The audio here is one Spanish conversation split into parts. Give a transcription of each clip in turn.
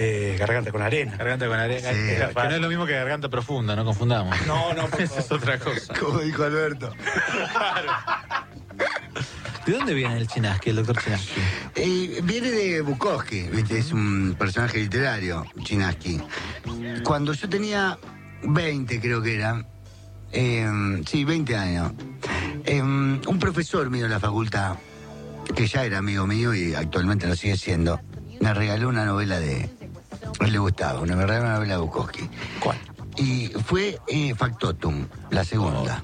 Garganta con Arena. Garganta con Arena. Sí. Que no es lo mismo que Garganta Profunda, no confundamos. No, Esa es otra cosa. Como dijo Alberto. ¿De dónde viene el Chinaski, el doctor Chinaski? Viene de Bukowski, ¿viste? Es un personaje literario, Chinaski. Cuando yo tenía 20, creo que era, 20 años, un profesor mío de la facultad, que ya era amigo mío y actualmente lo sigue siendo, me regaló una novela de... A él le gustaba, me regaló una novela de Bukowski. ¿Cuál? Y fue Factotum, la segunda.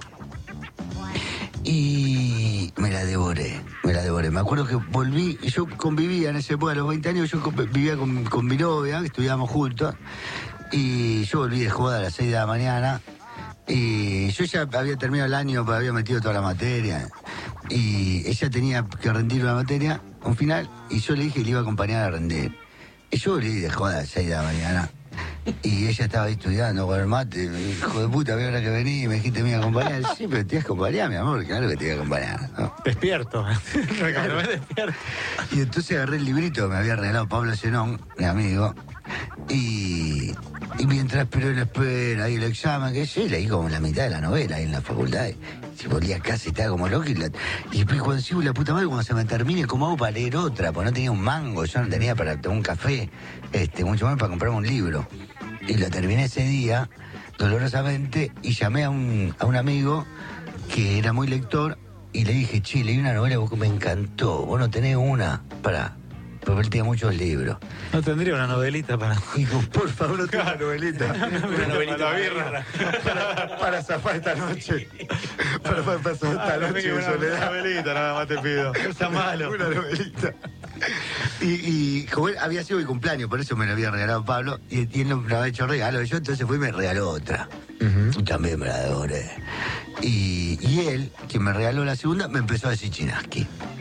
Y me la devoré. Me acuerdo que volví, yo convivía en esa época, a los 20 años, yo vivía con mi novia, estudiábamos juntos, y yo volví de joda a las 6 de la mañana, y yo ya había terminado el año, había metido toda la materia, y ella tenía que rendir una materia, un final, y yo le dije que le iba a acompañar a rendir. Y yo volví de joda a las 6 de la mañana, y ella estaba ahí estudiando con el mate, hijo de puta, veo ahora que vení, me dijiste me iba a acompañar. Sí, pero te ibas a acompañar, mi amor, claro que te iba a acompañar, ¿no? Despierto. Despierto. Y entonces agarré el librito que me había regalado Pablo Zenón, mi amigo, y mientras esperó la espera y el examen, que yo leí como la mitad de la novela ahí en la facultad, y se volvía casi, estaba como loco, y después cuando sigo la puta madre, cuando se me termine, ¿cómo hago para leer otra? Porque no tenía un mango, yo no tenía para tomar un café, mucho más para comprarme un libro. Y la terminé ese día, dolorosamente, y llamé a un amigo que era muy lector, y le dije, che, leí una novela que me encantó, vos no tenés una porque él tenía muchos libros. No tendría una novelita para... Digo, por favor, no tengo una novelita. Una novelita para la birra. Para zafar esta noche. Para zafar esta noche de soledad. Una novelita, nada más te pido. Está malo. Una novelita. Y como él había sido mi cumpleaños, por eso me lo había regalado Pablo, y él no me había hecho regalo. Yo entonces fui y me regaló otra. Y también me la devoré. Y él, que me regaló la segunda, me empezó a decir Chinaski.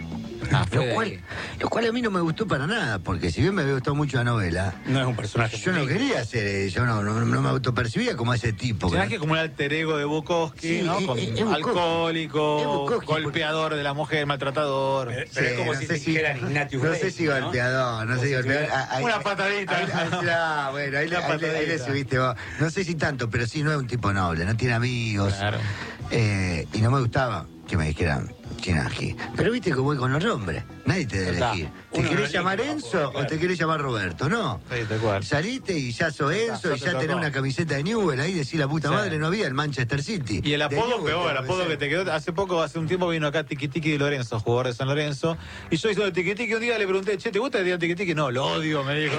Lo cual a mí no me gustó para nada, porque si bien me había gustado mucho la novela, no es un personaje. Yo no quería ser, yo no me autopercibía como ese tipo. Chinaski es como un alter ego de Bukowski, sí, ¿no? Es alcohólico, golpeador de la mujer, maltratador. Pero es como si dijeran Ignatius No Reis, sé si golpeador, no sé si golpeador. Una patadita. Bueno, ahí le subiste vos. No sé si tanto, pero sí, no es un tipo noble, no tiene amigos. Claro. Y no me gustaba que me dijeran Chinaski. Pero viste cómo es con los nombres. Nadie te debe elegir. ¿Te querés llamar Enzo o te querés llamar Roberto? No. Sí, tal cual. Saliste y ya sos Enzo y ya tenés una camiseta de Newell. Ahí decís la puta madre, no había el Manchester City. Y el apodo peor, el apodo que te quedó. Hace un tiempo vino acá Tiki Tiki de Lorenzo, jugador de San Lorenzo. Y yo hice el Tiki Tiki. Un día le pregunté, che, ¿te gusta el día Tiki Tiki? No, lo odio, me dijo.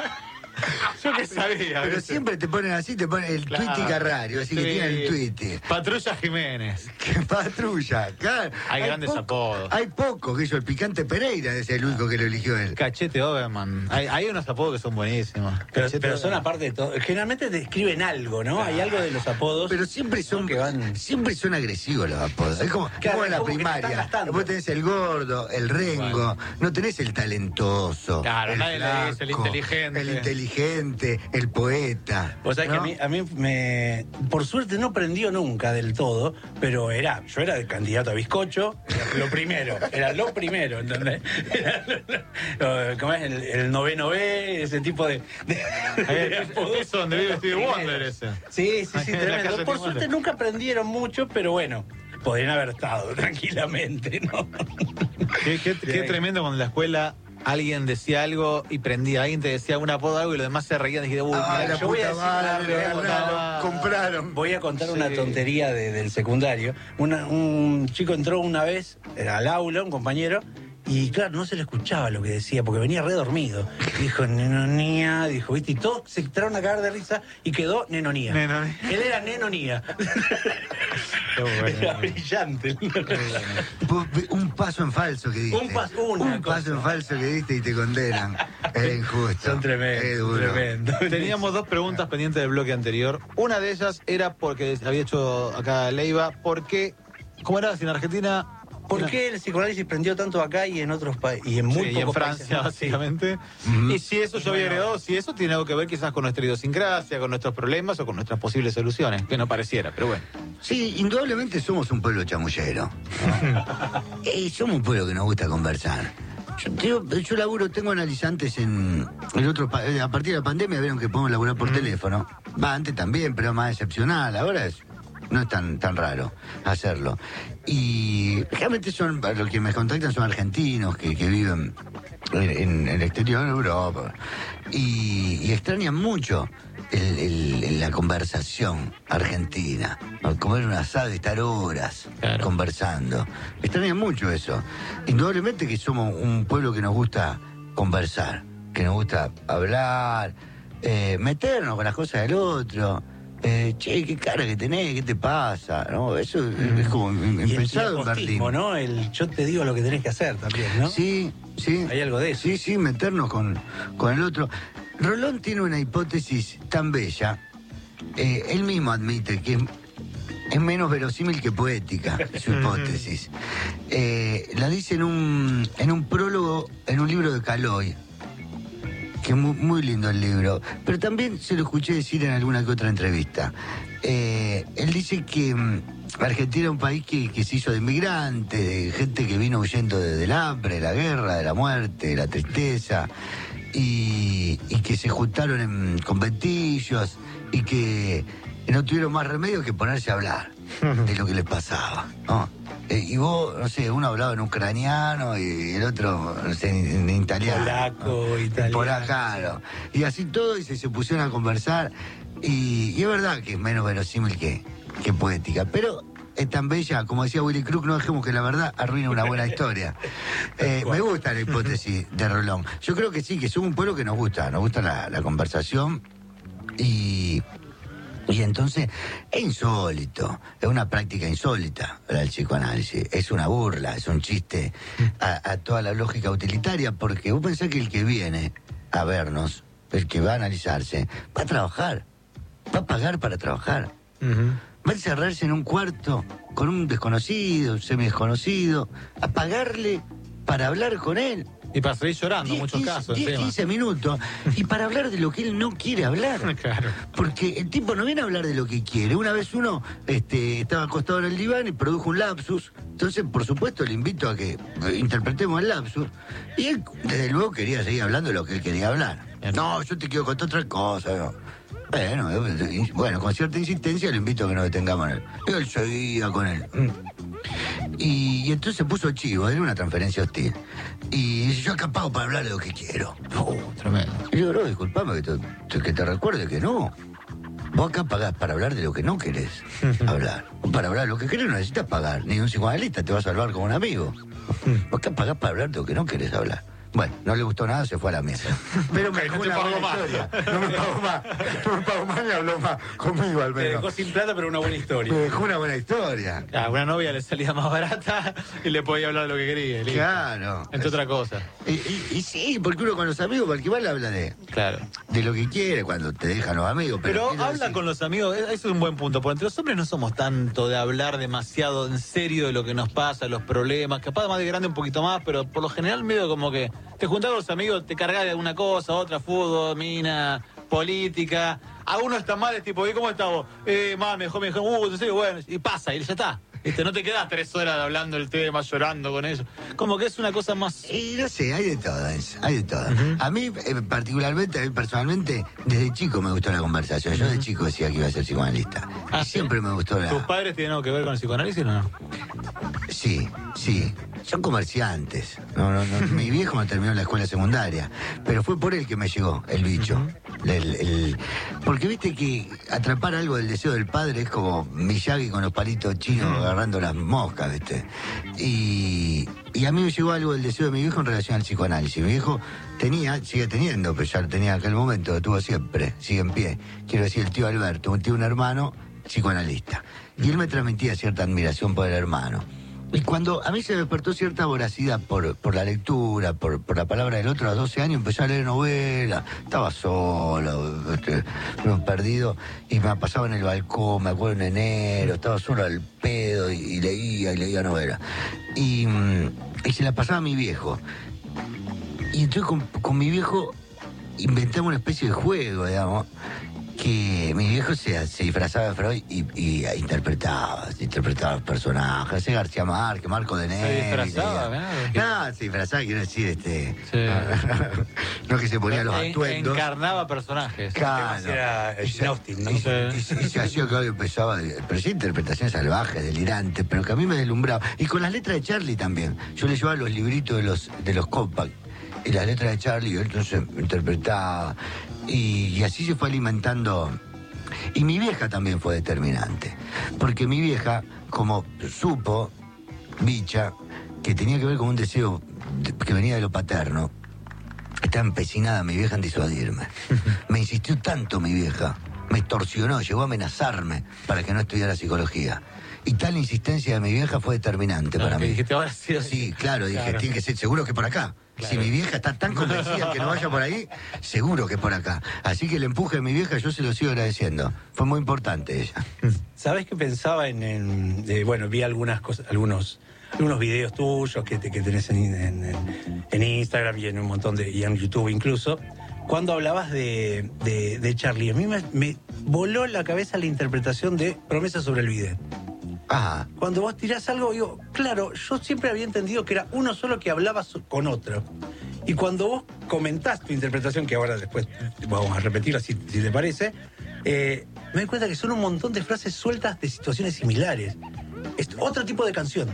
Yo qué sabía. Pero siempre te ponen así, te ponen el Twitty Carrario, así que tiene el Twitty. Patrulla Jiménez. ¿Qué patrulla? Claro. Hay grandes apodos. Hay pocos, que yo, el Picante Pereira es el único que lo eligió él. Cachete Oberman. Hay unos apodos que son buenísimos. Pero son aparte de todo. Generalmente describen algo, ¿no? Hay algo de los apodos. Pero siempre son, siempre son agresivos los apodos. Es como en la primaria. Vos tenés el gordo, el rengo, no tenés el talentoso. Claro, nadie le dice el inteligente. El inteligente, el poeta. O sea, ¿no? Que a mí me... Por suerte no prendió nunca del todo, pero yo era el candidato a bizcocho, era lo primero, ¿entendés? ¿Cómo es? El noveno B, ese tipo de es donde vive Stevie Wonder ese. Sí, tremendo. Por suerte nunca aprendieron mucho, pero bueno, podrían haber estado tranquilamente, ¿no? Qué tremendo cuando en la escuela alguien decía algo y prendía, alguien te decía un apodo algo y los demás se reían y dijiste, mira, yo voy a decir compraron. Voy a contar una tontería del secundario. Un chico entró una vez al aula, un compañero, y claro, no se le escuchaba lo que decía, porque venía re dormido. Dijo, nenonía, dijo, ¿viste? Y todos se entraron a cagar de risa y quedó nenonía. Él era nenonía. Era brillante. Un paso en falso que diste. Un paso en falso que diste y te condenan. Es injusto. Son tremendo. Teníamos dos preguntas pendientes del bloque anterior. Una de ellas era porque había hecho acá Leiva, ¿por qué? ¿Cómo era? Si en Argentina... ¿Por qué el psicoanálisis prendió tanto acá y en otros países? Y en muy pocos en Francia, países, básicamente. Y si eso yo había agregado, si eso tiene algo que ver quizás con nuestra idiosincrasia, con nuestros problemas o con nuestras posibles soluciones, que no pareciera, pero bueno. Sí, indudablemente somos un pueblo chamullero. Somos un pueblo que nos gusta conversar. Yo laburo, tengo analizantes en el otro a partir de la pandemia vieron que podemos laburar por teléfono. Antes también, pero más excepcional. Ahora no es tan raro hacerlo. Y realmente son, los que me contactan son argentinos que viven en el exterior, en Europa. Y extrañan mucho la conversación argentina. Comer un asado y estar horas conversando. Extrañan mucho eso. Indudablemente que somos un pueblo que nos gusta conversar, que nos gusta hablar, meternos con las cosas del otro. Che, qué cara que tenés, qué te pasa, ¿no? Eso es como impensado en Berlín, ¿no? Yo te digo lo que tenés que hacer también, ¿no? Sí. Hay algo de eso. Sí, meternos con el otro. Rolón tiene una hipótesis tan bella, él mismo admite que es menos verosímil que poética su hipótesis. La dice en un prólogo, en un libro de Caloi, que es muy lindo el libro, pero también se lo escuché decir en alguna que otra entrevista. Él dice que Argentina es un país que se hizo de inmigrantes, de gente que vino huyendo del hambre, de la guerra, de la muerte, de la tristeza, y que se juntaron en conventillos y que no tuvieron más remedio que ponerse a hablar de lo que les pasaba, ¿no? Y vos, no sé, uno hablaba en ucraniano y el otro, no sé, en italiano. Polaco, italiano. Polacano. Y así todo, y se pusieron a conversar. Y es verdad que es menos verosímil que poética, pero es tan bella, como decía Willy Crook, no dejemos que la verdad arruine una buena historia. Me gusta la hipótesis de Rolón. Yo creo que sí, que somos un pueblo que nos gusta la conversación y entonces es insólito, es una práctica insólita el psicoanálisis, es una burla, es un chiste a toda la lógica utilitaria, porque vos pensás que el que viene a vernos, el que va a analizarse, va a trabajar, va a pagar para trabajar. Va a encerrarse en un cuarto con un desconocido, un semidesconocido, a pagarle para hablar con él. Y para seguir llorando en muchos casos. 15 minutos. Y para hablar de lo que él no quiere hablar. Claro. Porque el tipo no viene a hablar de lo que quiere. Una vez uno estaba acostado en el diván y produjo un lapsus. Entonces, por supuesto, le invito a que interpretemos el lapsus. Y él, desde luego, quería seguir hablando de lo que él quería hablar. No, yo te quiero contar otra cosa. ¿No? Bueno, con cierta insistencia le invito a que nos detengamos en él. Y él seguía con él. Y entonces se puso chivo, era una transferencia hostil. Y dice, yo acá pago para hablar de lo que quiero. Tremendo. Y yo, no, disculpame que te recuerde que no. Vos acá pagás para hablar de lo que no querés hablar. Para hablar de lo que querés no necesitas pagar. Ni un psicoanalista te va a salvar como un amigo. Vos acá pagás para hablar de lo que no querés hablar. Bueno, no le gustó nada, se fue a la mesa. Pero me dejó una buena historia. No me pagó más, ni habló más conmigo al Te menos. dejó sin plata, pero una buena historia. Me dejó una buena historia. A una novia le salía más barata y le podía hablar de lo que quería. Listo. Claro. Entre otra cosa. Y sí, porque uno con los amigos, porque igual habla de lo que quiere cuando te dejan los amigos. Pero quiero habla decir, con los amigos, eso es un buen punto, porque entre los hombres no somos tanto de hablar demasiado en serio de lo que nos pasa, los problemas, capaz más de grande un poquito más, pero por lo general medio como que te juntás con los amigos, te cargas de alguna cosa, otra, fútbol, mina, política. A uno está mal, es tipo, ¿y cómo estás vos? Mejor, no sé, bueno, y pasa, y ya está. ¿Viste? No te quedas 3 horas hablando del tema, llorando con eso. Como que es una cosa más... Y no sé, hay de todo eso, hay de todo. A mí, particularmente, a mí personalmente, desde chico me gustó la conversación. Yo de chico decía que iba a ser psicoanalista. Y siempre me gustó la... ¿Tus padres tienen algo que ver con el psicoanálisis o no? Sí. Son comerciantes. No, mi viejo me terminó en la escuela secundaria, pero fue por él que me llegó el bicho. Porque viste que atrapar algo del deseo del padre es como Miyagi con los palitos chinos agarrando las moscas, ¿viste? Y a mí me llegó algo del deseo de mi viejo en relación al psicoanálisis. Mi viejo sigue teniendo, pero ya lo tenía en aquel momento, lo tuvo siempre, sigue en pie. Quiero decir, el tío Alberto, un hermano psicoanalista. Y él me transmitía cierta admiración por el hermano. Y cuando a mí se me despertó cierta voracidad por la lectura, por la palabra del otro, a los 12 años empecé a leer novelas, estaba solo, perdido, y me pasaba en el balcón, me acuerdo en enero, estaba solo al pedo y leía novelas. Y se la pasaba a mi viejo. Y entonces con mi viejo inventamos una especie de juego, digamos, que mi viejo se disfrazaba de Freud y interpretaba los personajes, ese García Márquez, Marco de Neve. ¿Se disfrazaba? No, se disfrazaba, quiero decir, Sí. no que se ponía los atuendos. Encarnaba personajes. Claro. Era Jane Austen, ¿no? Y se hacía que empezaba, pero sí interpretaciones salvajes, delirantes, pero que a mí me deslumbraba. Y con las letras de Charlie también. Yo le llevaba los libritos de los compact y las letras de Charlie, entonces interpretaba. Y así se fue alimentando. Y mi vieja también fue determinante. Porque mi vieja, como supo, bicha, que tenía que ver con un deseo que venía de lo paterno, estaba empecinada mi vieja en disuadirme. Me insistió tanto mi vieja, me extorsionó, llegó a amenazarme para que no estudiara psicología. Y tal insistencia de mi vieja fue determinante para mí. Dijiste, ahora sí. Sí, claro, dije, tiene que ser seguro que por acá. Claro. Si mi vieja está tan convencida que no vaya por ahí, seguro que por acá. Así que el empuje de mi vieja yo se lo sigo agradeciendo. Fue muy importante ella. ¿Sabés qué pensaba bueno, vi algunas cosas, algunos videos tuyos que tenés en Instagram y en un montón y en YouTube incluso, cuando hablabas de Charlie. A mí me voló la cabeza la interpretación de Promesa sobre el bidet. Ajá. Cuando vos tirás algo, digo, claro, yo siempre había entendido que era uno solo que hablaba con otro. Y cuando vos comentás tu interpretación, que ahora después vamos a repetirla si te parece, me doy cuenta que son un montón de frases sueltas de situaciones similares. Es otro tipo de canción.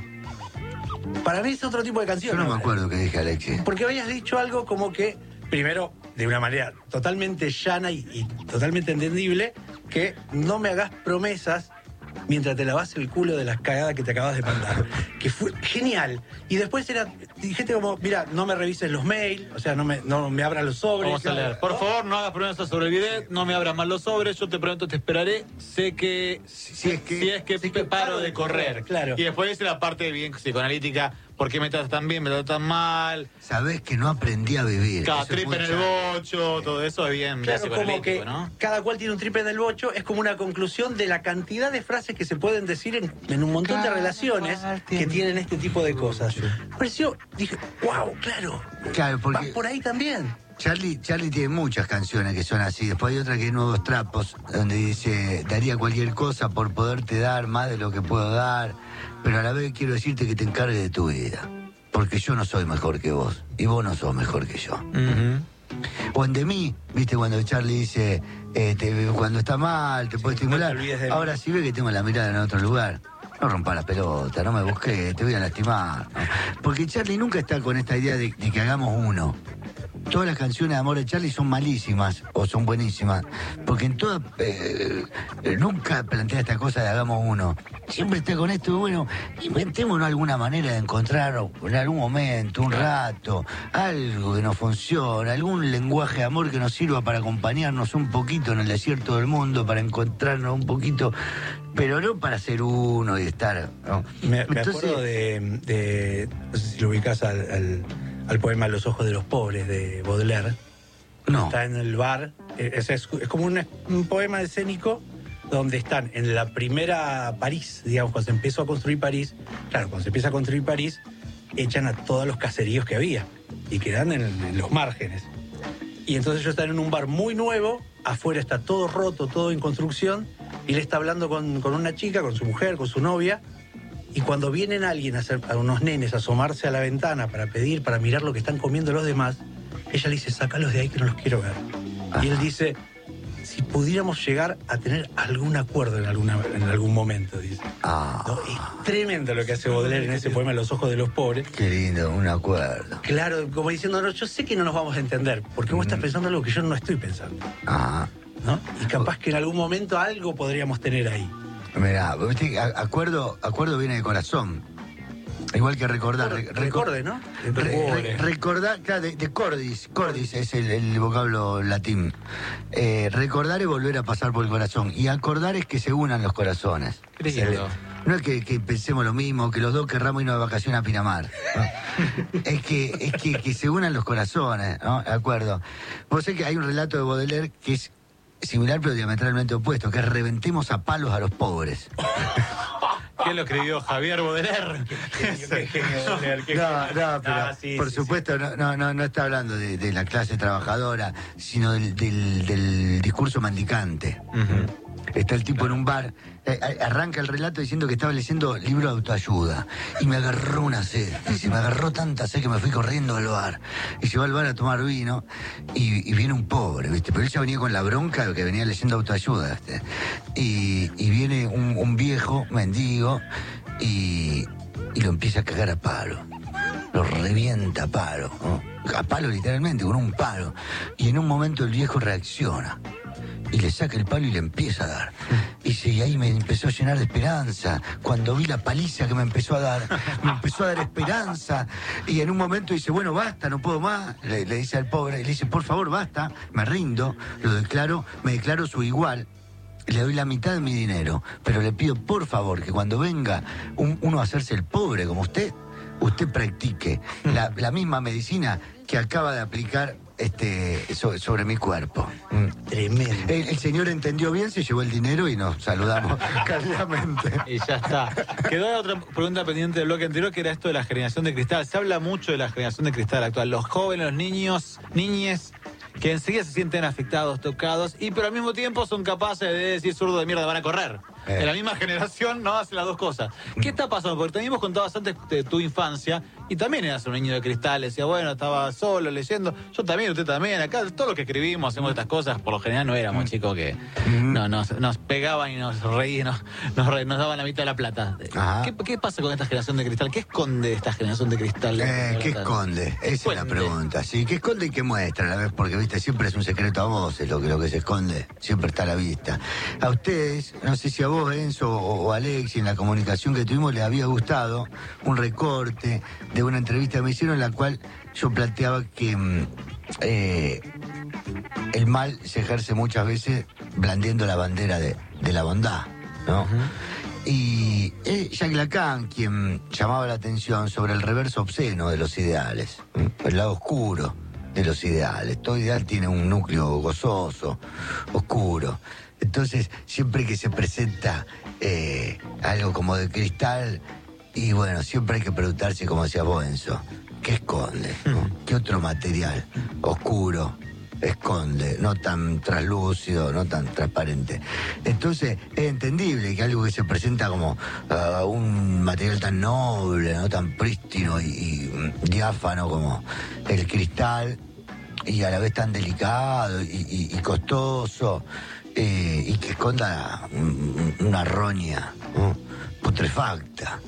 Para mí es otro tipo de canción. Yo no me acuerdo qué dije, Alexis. Porque habías dicho algo como que, primero, de una manera totalmente llana y totalmente entendible, que no me hagas promesas mientras te lavas el culo de las cagadas que te acabas de mandar. Que fue genial. Y después dijiste como, mira, no me revises los mails, o sea, no me abras los sobres. Vamos a leer. Por favor, no hagas promesas sobre el bidet, no me abras más los sobres, yo te pregunto, te esperaré, sé que si es que paro de correr. Claro. Y después dice la parte bien psicoanalítica, ¿por qué me tratas tan bien, me tratas tan mal? Sabés que no aprendí a vivir. Cada tripe en el bocho, todo eso es bien, claro, como que ¿no? Cada cual tiene un tripe en el bocho, es como una conclusión de la cantidad de frases que se pueden decir en un montón de relaciones que tienen este tipo de cosas. Me pareció, dije, wow, claro. Claro, porque va por ahí también. Charlie tiene muchas canciones que son así. Después hay otra que es Nuevos Trapos, donde dice, daría cualquier cosa por poderte dar más de lo que puedo dar, pero a la vez quiero decirte que te encargues de tu vida, porque yo no soy mejor que vos, y vos no sos mejor que yo. Uh-huh. O en De Mí, viste, cuando Charlie dice, cuando está mal, te puedo estimular. Ahora sí ve que tengo la mirada en otro lugar. No rompa la pelota, no me busques, te voy a lastimar. ¿No? Porque Charlie nunca está con esta idea de que hagamos uno. Todas las canciones de amor de Charlie son malísimas o son buenísimas, porque en todas nunca plantea esta cosa de hagamos uno. Siempre está con esto, bueno, inventémonos alguna manera de encontrar en algún momento, un rato, algo que nos funcione, algún lenguaje de amor que nos sirva para acompañarnos un poquito en el desierto del mundo, para encontrarnos un poquito, pero no para ser uno y estar, ¿no? Me acuerdo de no sé si lo ubicás al poema Los ojos de los pobres de Baudelaire. No. Está en el bar, es como un poema escénico donde están en la primera París, digamos, cuando se empezó a construir París. Claro, cuando se empieza a construir París, echan a todos los caseríos que había y quedan en los márgenes. Y entonces ellos están en un bar muy nuevo, afuera está todo roto, todo en construcción, y él está hablando con una chica, con su mujer, con su novia. Y cuando vienen alguien a unos nenes a asomarse a la ventana para mirar lo que están comiendo los demás, ella le dice, sácalos de ahí que no los quiero ver. Ajá. Y él dice, si pudiéramos llegar a tener algún acuerdo en algún momento, dice. ¿No? Es tremendo lo que hace Baudelaire en ese poema Los ojos de los pobres. Qué lindo, un acuerdo. Claro, como diciendo, no, yo sé que no nos vamos a entender, porque vos estás pensando algo que yo no estoy pensando. ¿No? Y capaz que en algún momento algo podríamos tener ahí. Mirá, acuerdo viene de corazón. Igual que recordar. Recorde, ¿no? Recordar, claro, de cordis. Cordis es el vocablo latín. Recordar es volver a pasar por el corazón. Y acordar es que se unan los corazones. No es que pensemos lo mismo, que los dos querramos irnos de vacaciones a Pinamar, ¿no? es que se unan los corazones, ¿no? De acuerdo. Vos sabés que hay un relato de Baudelaire que es similar pero diametralmente opuesto, que es reventemos a palos a los pobres. ¿Quién lo escribió? Javier Baudelaire. Qué genio, Baudelaire. No, pero sí, por supuesto no está hablando de la clase trabajadora, sino del discurso discurso mendicante. Está el tipo en un bar, arranca el relato diciendo que estaba leyendo libro de autoayuda y me agarró una sed. Dice, me agarró tanta sed que me fui corriendo al bar. Y se va al bar a tomar vino y viene un pobre, ¿viste? Pero él ya venía con la bronca de que venía leyendo autoayuda, ¿viste? Y viene un viejo mendigo y lo empieza a cagar a palo. Lo revienta a palo, ¿no? A palo literalmente, con un palo. Y en un momento el viejo reacciona y le saca el palo y le empieza a dar. Dice, y ahí me empezó a llenar de esperanza. Cuando vi la paliza que me empezó a dar esperanza. Y en un momento dice, bueno, basta, no puedo más. Le dice al pobre, le dice, por favor, basta, me rindo, me declaro su igual. Le doy la mitad de mi dinero, pero le pido, por favor, que cuando venga uno a hacerse el pobre como usted practique la misma medicina que acaba de aplicar sobre mi cuerpo. Tremendo. El señor entendió bien, se llevó el dinero y nos saludamos cálidamente. Y ya está. Quedó otra pregunta pendiente del bloque anterior, que era esto de la generación de cristal. Se habla mucho de la generación de cristal actual. Los jóvenes, los niños, niñes, que enseguida se sienten afectados, tocados, pero al mismo tiempo son capaces de decir zurdo de mierda, van a correr. En la misma generación no hacen las dos cosas. ¿Qué está pasando? Porque también vos contabas antes de tu infancia, y también eras un niño de cristal, decía, bueno, estaba solo leyendo, yo también, usted también, acá todos los que escribimos, hacemos estas cosas, por lo general no éramos chicos que nos pegaban y nos reían, nos daban la mitad de la plata. ¿Qué pasa con esta generación de cristal? ¿Qué esconde esta generación de cristal? ¿Qué esconde? Esa es la pregunta, sí. ¿Qué esconde y qué muestra a la vez? Porque, viste, siempre es un secreto a voces lo que se esconde, siempre está a la vista. A ustedes, no sé si a vos, Enzo, o Alex, en la comunicación que tuvimos, les había gustado un recorte de una entrevista que me hicieron en la cual yo planteaba que el mal se ejerce muchas veces blandiendo la bandera de la bondad, ¿no? Y Jacques Lacan quien llamaba la atención sobre el reverso obsceno de los ideales, el lado oscuro de los ideales. Todo ideal tiene un núcleo gozoso, oscuro. Entonces, siempre que se presenta algo como de cristal, y bueno, siempre hay que preguntarse, como decía Enzo, ¿qué esconde? ¿No? ¿Qué otro material oscuro esconde? No tan translúcido, no tan transparente. Entonces, es entendible que algo que se presenta como un material tan noble, no tan prístino y diáfano como el cristal, y a la vez tan delicado y costoso, y que esconda una roña, ¿no? Putrefacta.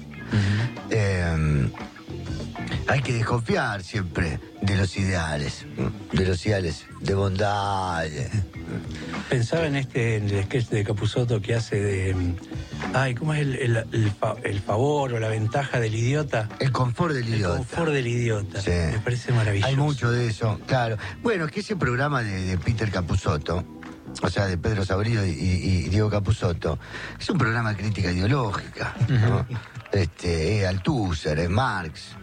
Hay que desconfiar siempre de los ideales de bondad. Pensaba en el sketch de Capusotto que hace de... ¿cómo es el favor o la ventaja del idiota? El confort del idiota. El confort del idiota. Sí. Me parece maravilloso. Hay mucho de eso, claro. Bueno, es que ese programa de Peter Capusotto, o sea, de Pedro Saborido y Diego Capusotto, es un programa de crítica ideológica, ¿no? Es Althusser, es Marx,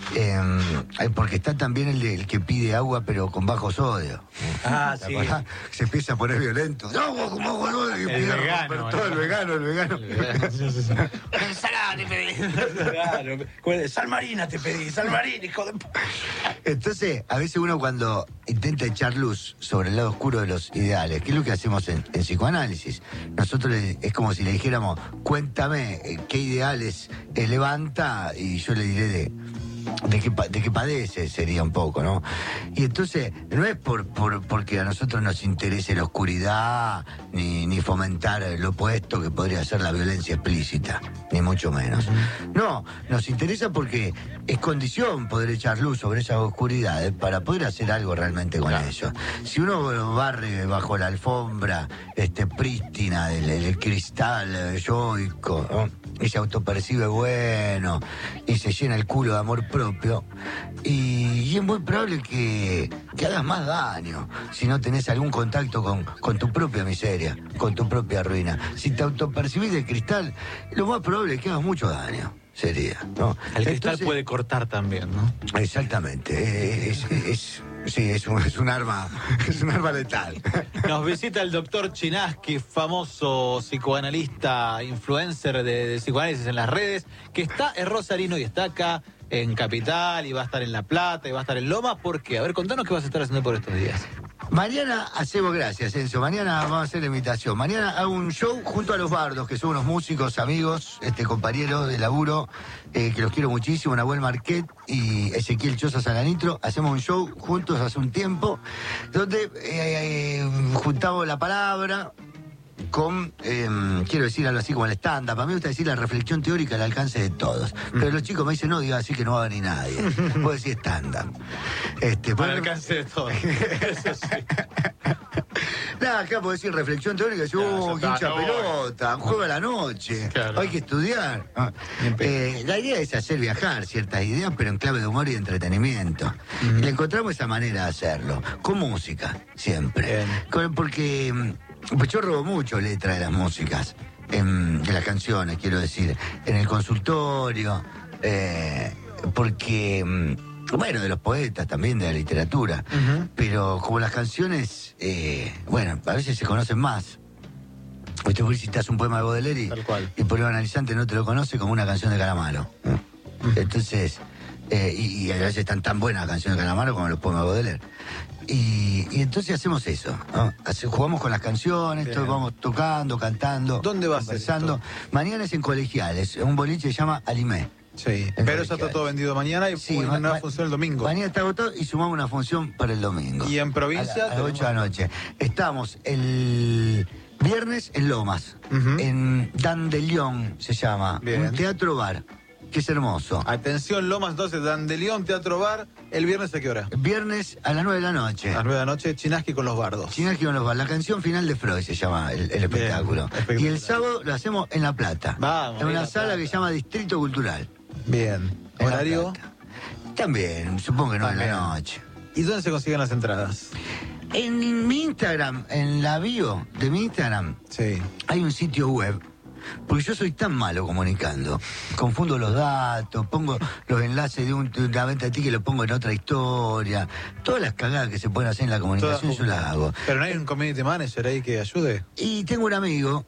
porque está también el que pide agua pero con bajo sodio. Sí. Se empieza a poner violento. Agua con bajo sodio. El vegano. Todo el vegano. Ensalada te pedí. Claro. Sal marina te pedí, sal marina, hijo de... Entonces, a veces uno cuando intenta echar luz sobre el lado oscuro de los ideales, que es lo que hacemos en psicoanálisis, nosotros es como si le dijéramos, cuéntame qué ideales levanta, y yo le diré de qué padece, sería un poco, ¿no? Y entonces, no es porque a nosotros nos interese la oscuridad, ni fomentar lo opuesto que podría ser la violencia explícita, ni mucho menos. No, nos interesa porque es condición poder echar luz sobre esas oscuridades para poder hacer algo realmente con eso. Si uno barre bajo la alfombra prístina del cristal yoico, ¿no? Y se autopercibe bueno y se llena el culo de amor propio, y es muy probable que hagas más daño si no tenés algún contacto con tu propia miseria, con tu propia ruina. Si te autopercibís de cristal, lo más probable es que hagas mucho daño, sería, ¿no? El cristal puede cortar también, ¿no? Exactamente, es un arma letal. Nos visita el doctor Chinaski, famoso psicoanalista, influencer de psicoanálisis en las redes, que es rosarino y está acá en Capital, y va a estar en La Plata, y va a estar en Lomas. ¿Por qué? A ver, contanos qué vas a estar haciendo por estos días. Mañana hacemos, gracias Enzo, mañana vamos a hacer la invitación. Mañana hago un show junto a los Bardos, que son unos músicos, amigos, compañeros de laburo, que los quiero muchísimo, Nahuel Marquet y Ezequiel Choza Salanitro. Hacemos un show juntos hace un tiempo, donde juntamos la palabra con, quiero decir algo así como el stand-up. A mí me gusta decir la reflexión teórica al alcance de todos. Pero los chicos me dicen, no digas así que no va a venir nadie. Puedo decir stand-up. Al alcance de todos. Eso sí. Nada, acá puedo decir reflexión teórica, que hincha pelota, juega a la noche, claro. Hay que estudiar. La idea es hacer viajar ciertas ideas, pero en clave de humor y de entretenimiento. Y le encontramos esa manera de hacerlo, con música, siempre. Porque pues yo robo mucho letra de las músicas, de las canciones, quiero decir, en el consultorio, porque... Bueno, de los poetas también, de la literatura. Pero como las canciones, bueno, a veces se conocen más. Usted por citas un poema de Baudelaire y por el analizante no te lo conoce como una canción de Calamaro. Entonces, y a veces están tan buenas las canciones de Calamaro como los poemas de Baudelaire. Y entonces hacemos eso, ¿no? Jugamos con las canciones, todos vamos tocando, cantando. ¿Dónde vas conversando? Mañana es en Colegiales, un boliche se llama Alimé. Sí, pero ya está todo vendido mañana y una función el domingo. Mañana está agotado y sumamos una función para el domingo. ¿Y en provincia? A las 8 de la noche. Estamos el viernes en Lomas, en Dandelion se llama, un teatro bar, que es hermoso. Atención, Lomas 12, Dandelion, teatro bar, ¿el viernes a qué hora? Viernes a las 9 de la noche. A las 9 de la noche, Chinaski con los Bardos. Chinaski con los Bardos, la canción final de Freud se llama el espectáculo. Y el sábado lo hacemos en La Plata. Vamos. En una sala que se llama Distrito Cultural. Bien. ¿Horario? También, supongo que no en la noche. ¿Y dónde se consiguen las entradas? En mi Instagram, en la bio de mi Instagram, hay un sitio web. Porque yo soy tan malo comunicando. Confundo los datos, pongo los enlaces de una venta de ticket y lo pongo en otra historia. Todas las cagadas que se pueden hacer en la comunicación yo las hago. ¿Pero no hay un community manager ahí que ayude? Y tengo un amigo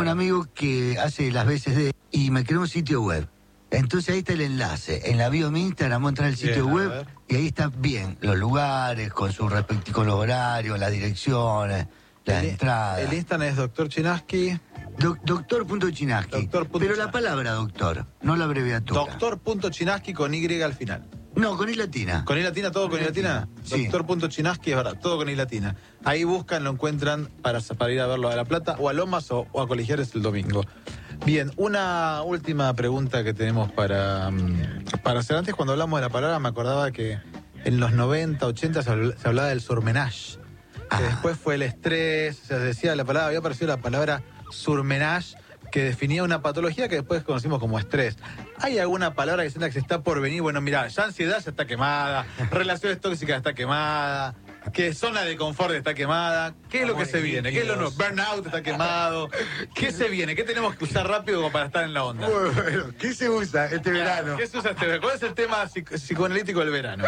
que hace las veces de... y me creó un sitio web. Entonces ahí está el enlace. En la bio de mi Instagram voy a entrar al sitio web y ahí está bien los lugares, con los horarios, las direcciones, las entradas. El Instagram es Dr. Chinaski. Doctor.Chinaski. Pero la palabra doctor, no la abreviatura. Doctor.Chinaski con Y al final. No, con I latina. ¿Con I latina? ¿Todo con I latina? Sí. Doctor.Chinaski, es verdad, todo con I latina. Ahí buscan, lo encuentran para ir a verlo a La Plata, o a Lomas o a Colegiales el domingo. Bien, una última pregunta que tenemos para hacer. Antes, cuando hablamos de la palabra, me acordaba que en los 90, 80 se hablaba del surmenage. Que después fue el estrés, se decía la palabra, había aparecido la palabra surmenage, que definía una patología que después conocimos como estrés. ¿Hay alguna palabra que sienta que se está por venir? Bueno, mira, ya ansiedad ya está quemada, relaciones tóxicas está quemada, que zona de confort está quemada. ¿Qué es lo que se viene? ¿Qué es lo nuevo? Burnout está quemado. ¿Qué se viene? ¿Qué tenemos que usar rápido como para estar en la onda? Bueno, ¿qué se usa este verano? ¿Qué se usa este verano? ¿Cuál es el tema psicoanalítico del verano?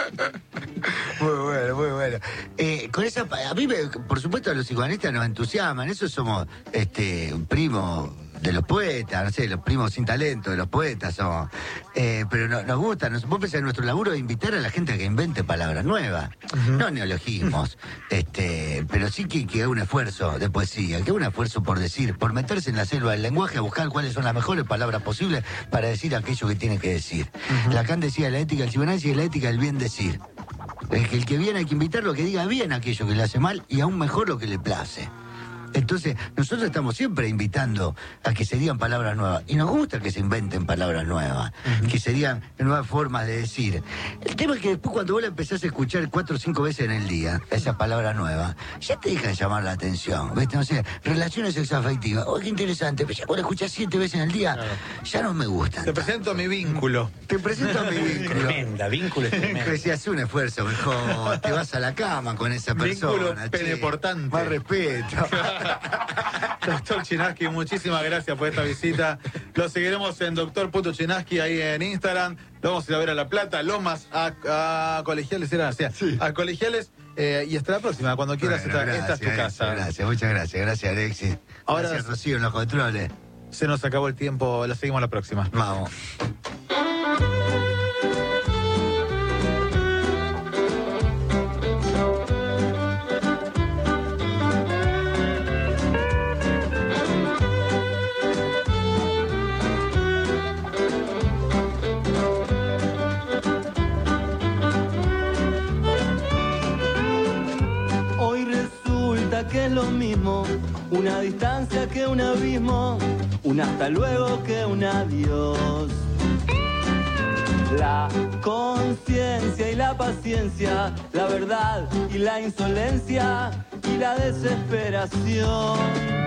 Muy bueno, muy bueno. Con esa, a mí, por supuesto, los psicoanalistas nos entusiasman. Eso somos primos de los poetas, no sé, los primos sin talento de los poetas somos. Pero nos gusta, vos pensás en nuestro laburo de invitar a la gente a que invente palabras nuevas, no neologismos, pero sí que haga un esfuerzo de poesía, que haga un esfuerzo por decir, por meterse en la selva del lenguaje, a buscar cuáles son las mejores palabras posibles para decir aquello que tiene que decir. Lacan decía la ética del psicoanálisis es la ética del bien decir. El que viene hay que invitarlo a que diga bien aquello que le hace mal y aún mejor lo que le place. Entonces, nosotros estamos siempre invitando a que se digan palabras nuevas. Y nos gusta que se inventen palabras nuevas, que se digan nuevas formas de decir. El tema es que después cuando vos la empezás a escuchar 4 o 5 veces en el día, esa palabra nueva, ya te deja de llamar la atención. ¿Viste? No sé, relaciones sexoafectivas. Oh, qué interesante. Pero ya cuando la escuchás 7 veces en el día, ya no me gustan. Te presento a mi vínculo. Te presento a mi vínculo. Tremenda, vínculo es tremendo. Que si hace un esfuerzo mejor, te vas a la cama con esa persona. Vínculo peneportante. Más respeto. Doctor Chinaski, muchísimas gracias por esta visita. Lo seguiremos en Doctor.Chinaski ahí en Instagram. Lo vamos a ir a ver a La Plata, Lomas, a Colegiales, a Colegiales. Y hasta la próxima, cuando quieras, bueno, esta es tu casa. Gracias, muchas gracias. Gracias, Alexis. Ahora, gracias, Rocío, en los controles. Se nos acabó el tiempo, la seguimos la próxima. Vamos. lo mismo, una distancia que un abismo, un hasta luego que un adiós. La conciencia y la paciencia, la verdad y la insolencia y la desesperación.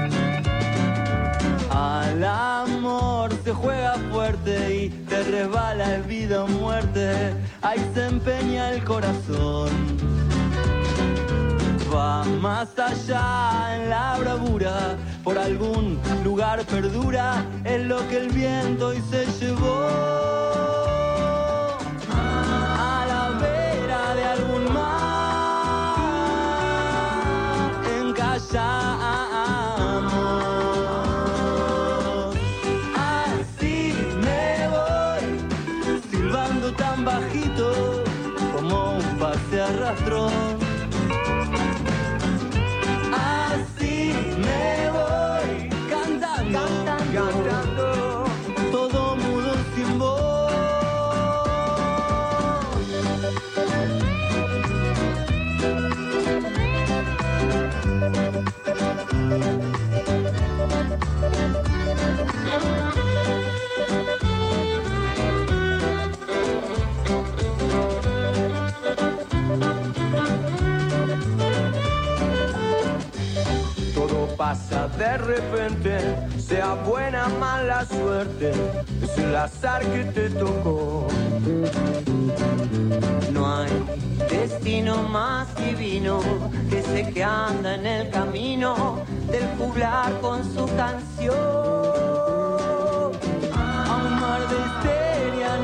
Al amor se juega fuerte y te resbala el vida o muerte, ahí se empeña el corazón. Va más allá en la bravura, por algún lugar perdura, es lo que el viento hoy se llevó. A la vera de algún mar, encallamos. Así me voy, silbando tan bajito como un pase arrastrón. Me voy cantando, todo mudo sin voz. Pasa de repente, sea buena o mala suerte, es el azar que te tocó. No hay destino más divino que ese que anda en el camino del juglar con su canción. A un mar de histeria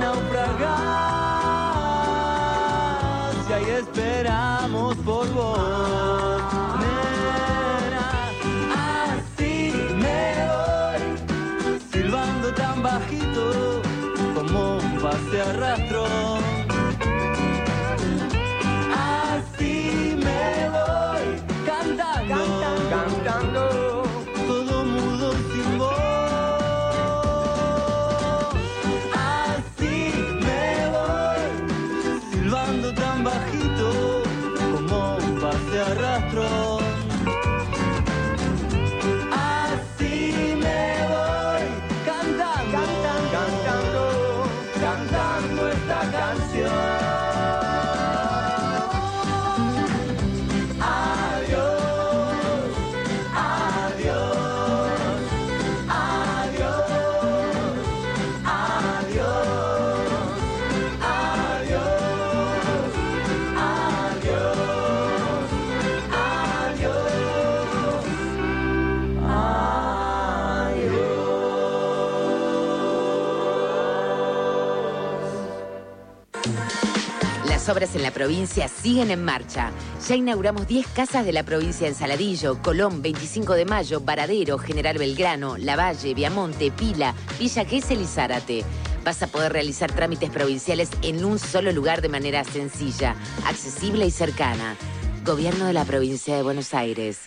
naufragar, si ahí esperamos por vos. Tan bajito como un pase arrastrón. Así me voy cantando, todo mudo sin voz. Así me voy silbando tan bajito como un pase arrastrón. Cantando esta canción. Adiós, adiós, adiós, adiós, adiós, adiós, Las obras en la provincia siguen en marcha. Ya inauguramos 10 casas de la provincia en Saladillo, Colón, 25 de Mayo, Varadero, General Belgrano, Lavalle, Viamonte, Pila, Villa Gesell y Zárate. Vas a poder realizar trámites provinciales en un solo lugar de manera sencilla, accesible y cercana. Gobierno de la provincia de Buenos Aires.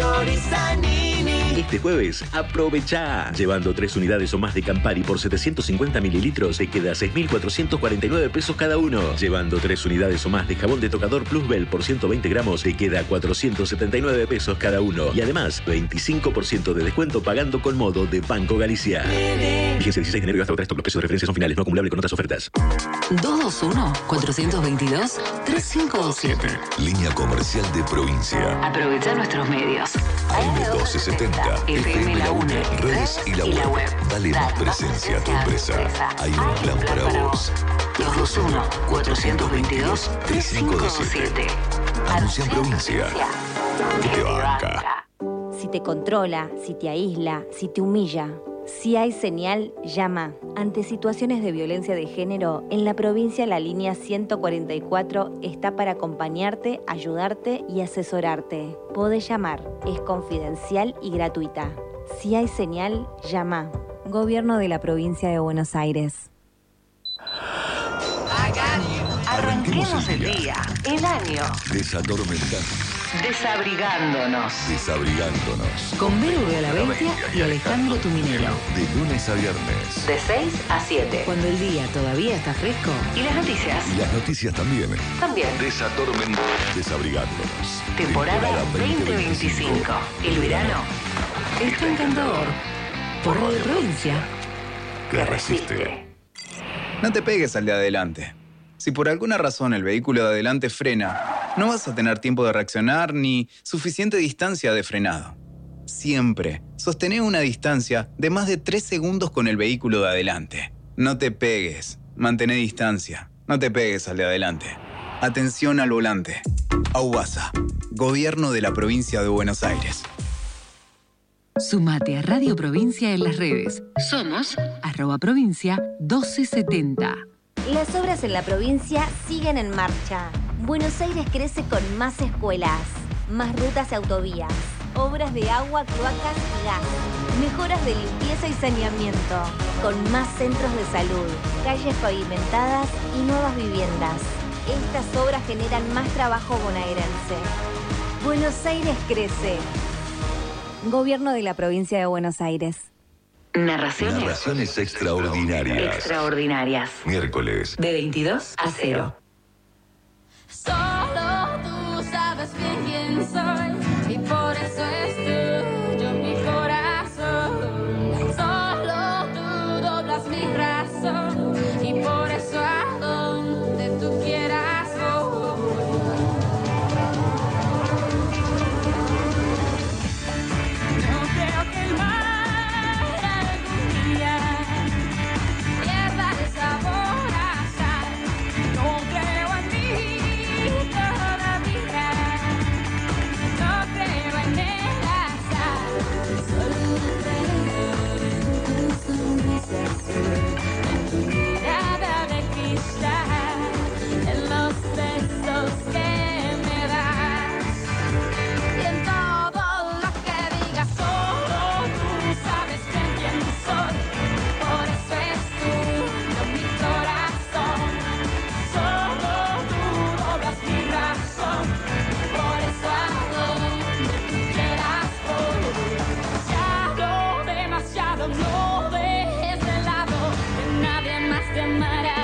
Este jueves, aprovecha. Llevando 3 unidades o más de Campari por 750 mililitros, te queda 6.449 pesos cada uno. Llevando 3 unidades o más de jabón de tocador Plusbel por 120 gramos, te queda 479 pesos cada uno. Y además, 25% de descuento pagando con modo de Banco Galicia. Vigencia 16 de enero y hasta otra. Los precios de referencia son finales, no acumulable con otras ofertas. 221-422-3527. Línea comercial de provincia. Aprovecha nuestros medios. AM1270, FM La Una, redes y la web. Dale más presencia a tu empresa. Hay un plan para vos. 221-422-3527. Anuncia en provincia. Que te banca. Si te controla, si te aísla, si te humilla, si hay señal, llama. Ante situaciones de violencia de género, en la provincia la línea 144 está para acompañarte, ayudarte y asesorarte. Podés llamar, es confidencial y gratuita. Si hay señal, llama. Gobierno de la provincia de Buenos Aires. Arranquemos el día, el año. Desatormentando. Desabrigándonos. Desabrigándonos. Con Vero Galaventia y Alejandro Tuminelo. De lunes a viernes. De 6 a 7. Cuando el día todavía está fresco. Y las noticias. Y las noticias también. También. Desabrigándonos. Temporada 2025. El verano está encantador. Por Radio Provincia. Que resiste. No te pegues al de adelante. Si por alguna razón el vehículo de adelante frena, no vas a tener tiempo de reaccionar ni suficiente distancia de frenado. Siempre sostené una distancia de más de 3 segundos con el vehículo de adelante. No te pegues, mantén distancia, no te pegues al de adelante. Atención al volante. AUBASA, Gobierno de la Provincia de Buenos Aires. Sumate a Radio Provincia en las redes. Somos @provincia 1270. Las obras en la provincia siguen en marcha. Buenos Aires crece con más escuelas, más rutas y autovías, obras de agua, cloacas y gas, mejoras de limpieza y saneamiento, con más centros de salud, calles pavimentadas y nuevas viviendas. Estas obras generan más trabajo bonaerense. Buenos Aires crece. Gobierno de la Provincia de Buenos Aires. Narraciones extraordinarias. Extraordinarias. Miércoles. De 22 a 0. Solo tú sabes bien quién soy y por eso es tuyo mi corazón. Solo tú doblas mi razón y por eso a donde tú quieras voy. No creo que el mar algún día pierda el sabor a sal. No creo en mí todavía. No creo en el azar. Solo creo en tu sonrisa azul, en tu mirada de cristal, en los besos que me das y en todo lo que digas. Solo tú sabes bien quién soy, por eso es tuyo mi corazón. Solo tú doblas mi razón, por eso a donde tú quieras voy. Si hablo demasiado, no dejes de lado, que nadie más te amará.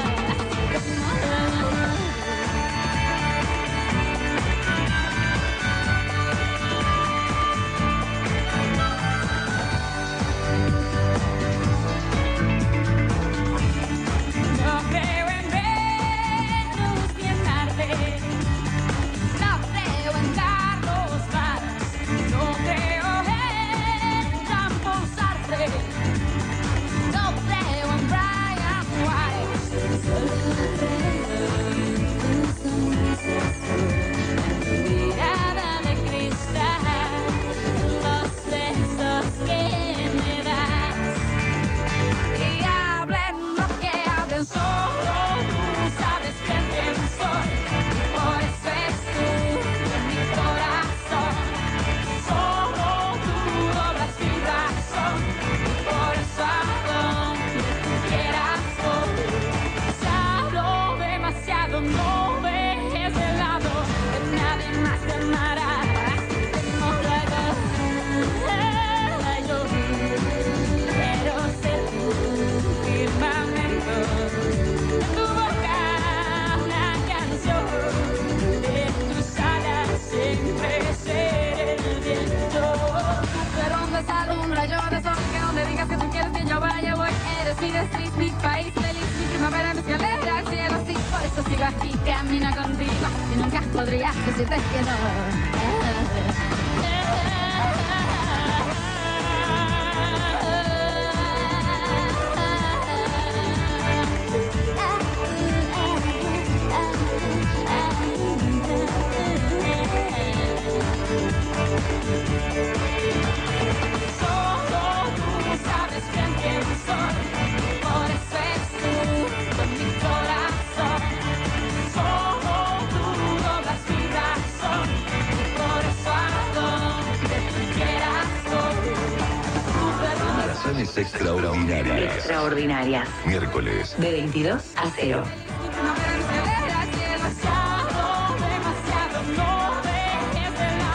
No creo en Venus ni en Marte, no creo en Carlos Marx, no creo en Jean-Paul Sartre, no creo en Brian Weiss. Solo creo en tu sonrisa azul, en tu mirada de cristal, en los besos que me das. Y hablen lo que hablen, solo tú sabes bien quién soy, por eso es tuyo mi corazón. Solo tú doblas mi razón, por eso a donde tú quieras voy. Si hablo demasiado, no dejes de lado, que nadie más te amará. Tengo la yo, pero sé tu firmamento, en tu boca una canción, de tus alas siempre ser el viento. De donde sale un rayo de sol, que donde digas que tú quieres que yo vaya voy. Eres mi destino, mi país feliz, mi primavera, mi escalera al cielo, sí. Por eso sigo aquí, camino contigo, y nunca podrías decirte que no. Solo tú sabes bien quién soy, por eso es tuyo mi corazón. Solo tú doblas mi razón, por eso a donde tú quieras voy. Narraciones extraordinarias. Extraordinarias. Miércoles. De 22 a 0. Demasiado, no dejes de lado.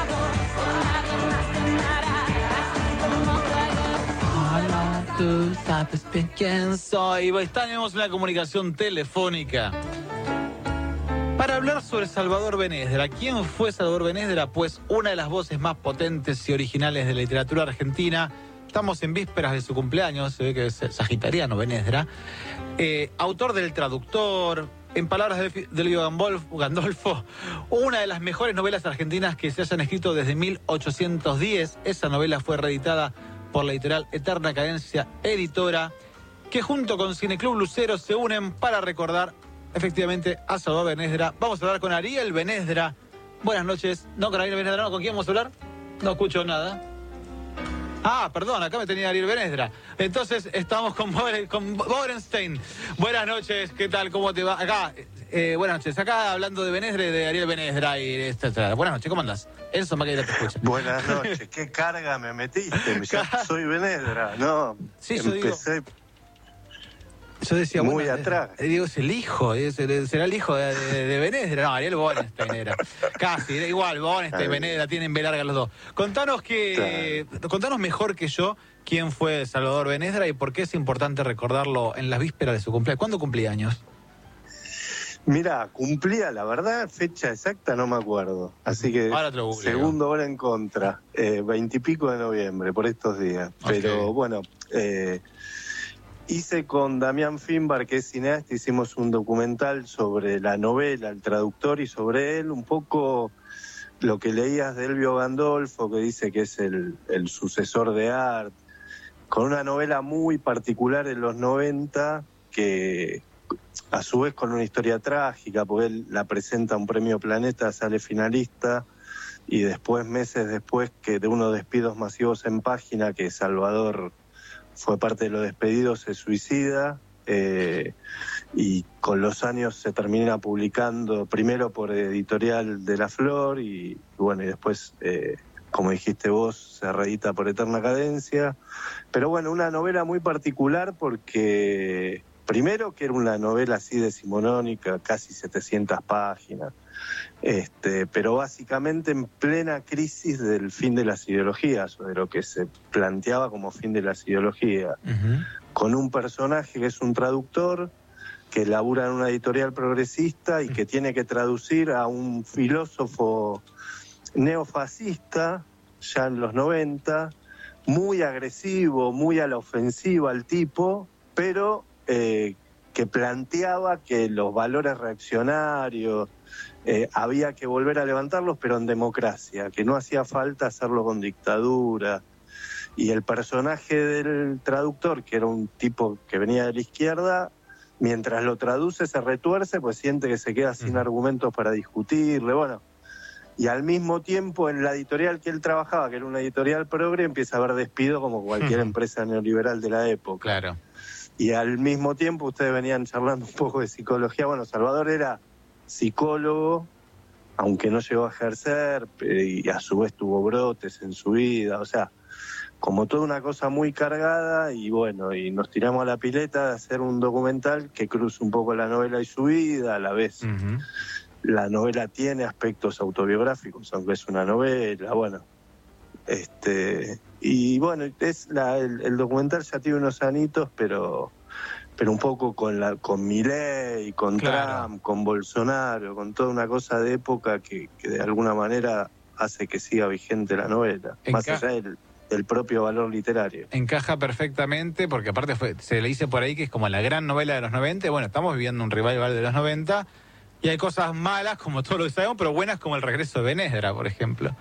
sabes bien quién soy. Tenemos una comunicación telefónica para hablar sobre Salvador Benésdera. ¿Quién fue Salvador Benésdera? Pues una de las voces más potentes y originales de la literatura argentina. Estamos en vísperas de su cumpleaños, se ve que es sagitariano Benésdera. Autor del Traductor, en palabras de Elvio Gandolfo, una de las mejores novelas argentinas que se hayan escrito desde 1810. Esa novela fue reeditada por la editorial Eterna Cadencia Editora, que junto con Cineclub Lucero se unen para recordar efectivamente a Salvador Benésdera. Vamos a hablar con Ariel Benésdera. Buenas noches. No, con Ariel Benésdera, no. ¿Con quién vamos a hablar? No escucho nada. Ah, perdón, acá me tenía Ariel Benésdera. Entonces estamos con Borenstein. Buenas noches, ¿qué tal? ¿Cómo te va? Acá, buenas noches. Acá hablando de Benésdera y de Ariel Benésdera y etcétera. Buenas noches, ¿cómo andás? Enzo Maqueda te escucha. Buenas noches, qué carga me metiste. Soy Benésdera, ¿no? Sí, empecé. Yo decía, muy atrás. Digo, es el hijo, será el hijo de Benésdera. No, Ariel Borenstein era. Casi, era igual, Borenstein y Benésdera tienen B larga los dos. Contanos mejor que yo quién fue Salvador Benésdera y por qué es importante recordarlo en las vísperas de su cumpleaños. ¿Cuándo cumplía años? Mira, cumplía, la verdad, fecha exacta no me acuerdo. Así que segundo hora en contra, 20 y pico de noviembre, por estos días. Okay. Pero bueno, hice con Damián Finbar, que es cineasta, hicimos un documental sobre la novela, El Traductor, y sobre él un poco lo que leías de Elvio Gandolfo, que dice que es el sucesor de Art, con una novela muy particular en los 90, que a su vez con una historia trágica, porque él la presenta a un premio Planeta, sale finalista, y después, meses después, que de unos despidos masivos en Página, que Salvador fue parte de los despedidos, se suicida, y con los años se termina publicando primero por Editorial de la Flor y bueno, y después, como dijiste vos, se reedita por Eterna Cadencia. Pero bueno, una novela muy particular porque primero que era una novela así decimonónica, casi 700 páginas, pero básicamente en plena crisis del fin de las ideologías, o de lo que se planteaba como fin de las ideologías, con un personaje que es un traductor, que labura en una editorial progresista y que tiene que traducir a un filósofo neofascista, ya en los 90, muy agresivo, muy a la ofensiva el tipo, pero que planteaba que los valores reaccionarios había que volver a levantarlos, pero en democracia, que no hacía falta hacerlo con dictadura. Y el personaje del traductor, que era un tipo que venía de la izquierda, mientras lo traduce se retuerce, pues siente que se queda sin argumentos para discutirle, bueno. Y al mismo tiempo en la editorial que él trabajaba, que era una editorial progre, empieza a haber despido como cualquier empresa neoliberal de la época. Claro. Y al mismo tiempo ustedes venían charlando un poco de psicología. Bueno, Salvador era psicólogo, aunque no llegó a ejercer, y a su vez tuvo brotes en su vida, o sea, como toda una cosa muy cargada, y bueno, y nos tiramos a la pileta de hacer un documental que cruza un poco la novela y su vida, a la vez. La novela tiene aspectos autobiográficos, aunque es una novela, bueno. Y bueno, el documental ya tiene unos anitos, pero un poco con Milei, con Trump, con Bolsonaro, con toda una cosa de época que de alguna manera hace que siga vigente la novela, más allá del propio valor literario. Encaja perfectamente, porque aparte se le dice por ahí que es como la gran novela de los 90, bueno, estamos viviendo un revival de los 90, y hay cosas malas, como todo lo que sabemos, pero buenas como el regreso de Benésdera, por ejemplo.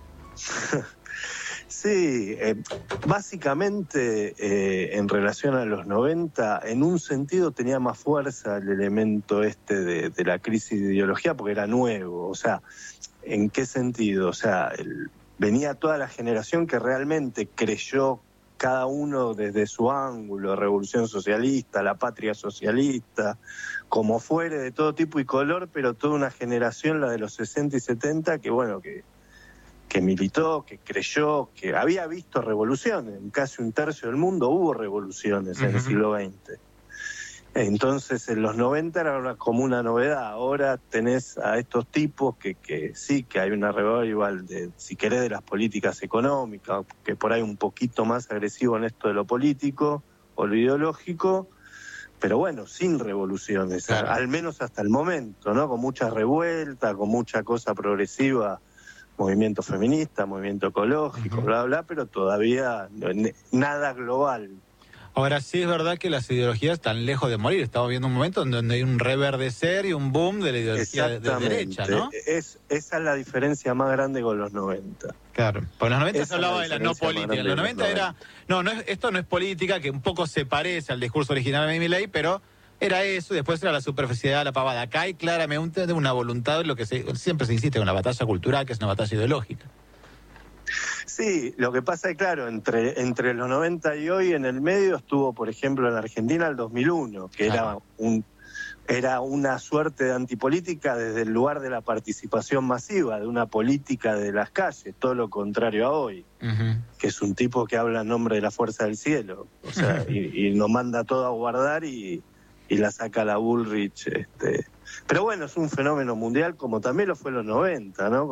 Sí, básicamente en relación a los 90, en un sentido tenía más fuerza el elemento de la crisis de ideología porque era nuevo. O sea, ¿en qué sentido? O sea, venía toda la generación que realmente creyó, cada uno desde su ángulo, revolución socialista, la patria socialista, como fuere, de todo tipo y color, pero toda una generación, la de los 60 y 70, que bueno, que militó, que creyó, que había visto revoluciones. En casi un tercio del mundo hubo revoluciones en el siglo XX. Entonces, en los 90 era como una novedad. Ahora tenés a estos tipos que sí, que hay una revival de, si querés, de las políticas económicas, que por ahí un poquito más agresivo en esto de lo político, polo ideológico, pero bueno, sin revoluciones, Claro. al menos hasta el momento, ¿no? Con mucha revuelta, con mucha cosa progresiva, movimiento feminista, movimiento ecológico, bla, bla, pero todavía nada global. Ahora sí es verdad que las ideologías están lejos de morir. Estamos viendo un momento en donde hay un reverdecer y un boom de la ideología de derecha, ¿no? Esa es la diferencia más grande con los 90. Claro, por en los 90 Esa se hablaba es de la la no diferencia más política. En los grande 90 de los era, no es, esto no es política, que un poco se parece al discurso original de Milei, pero era eso, y después era la superficialidad, la pavada. Acá hay claramente una voluntad, lo que siempre se insiste, una batalla cultural, que es una batalla ideológica. Sí, lo que pasa es claro, entre los 90 y hoy en el medio estuvo, por ejemplo, en Argentina el 2001, que era una suerte de antipolítica desde el lugar de la participación masiva, de una política de las calles, todo lo contrario a hoy, que es un tipo que habla en nombre de la fuerza del cielo, o sea, y nos manda todo a guardar y la saca la Bullrich. Pero bueno, es un fenómeno mundial como también lo fue en los 90, ¿no?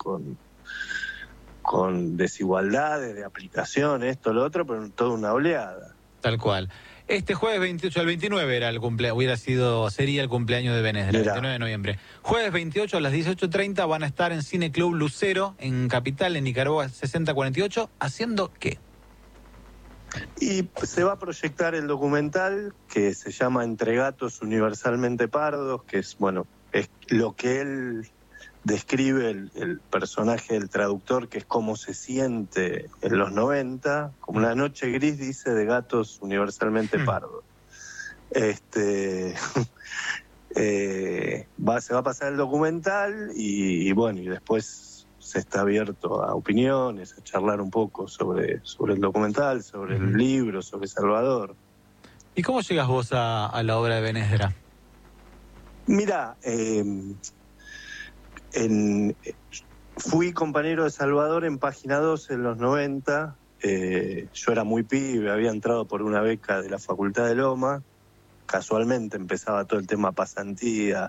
Con desigualdades de aplicación, esto, lo otro, pero toda una oleada. Tal cual. Este jueves 28 al 29 era sería el cumpleaños de Benes, el 29 de noviembre. Jueves 28 a las 18:30 van a estar en Cine Club Lucero, en Capital, en Nicaragua 6048, ¿haciendo qué? Y se va a proyectar el documental que se llama Entre gatos universalmente pardos, que es, bueno, es lo que él describe, el personaje del traductor, que es cómo se siente en los 90, como una noche gris, dice, de gatos universalmente pardos. Se va a pasar el documental y bueno, y después se está abierto a opiniones, a charlar un poco sobre el documental, sobre el libro, sobre Salvador. ¿Y cómo llegas vos a la obra de Benesdra? Mira, fui compañero de Salvador en Página 12 en los 90. Yo era muy pibe, había entrado por una beca de la Facultad de Loma. Casualmente empezaba todo el tema pasantía,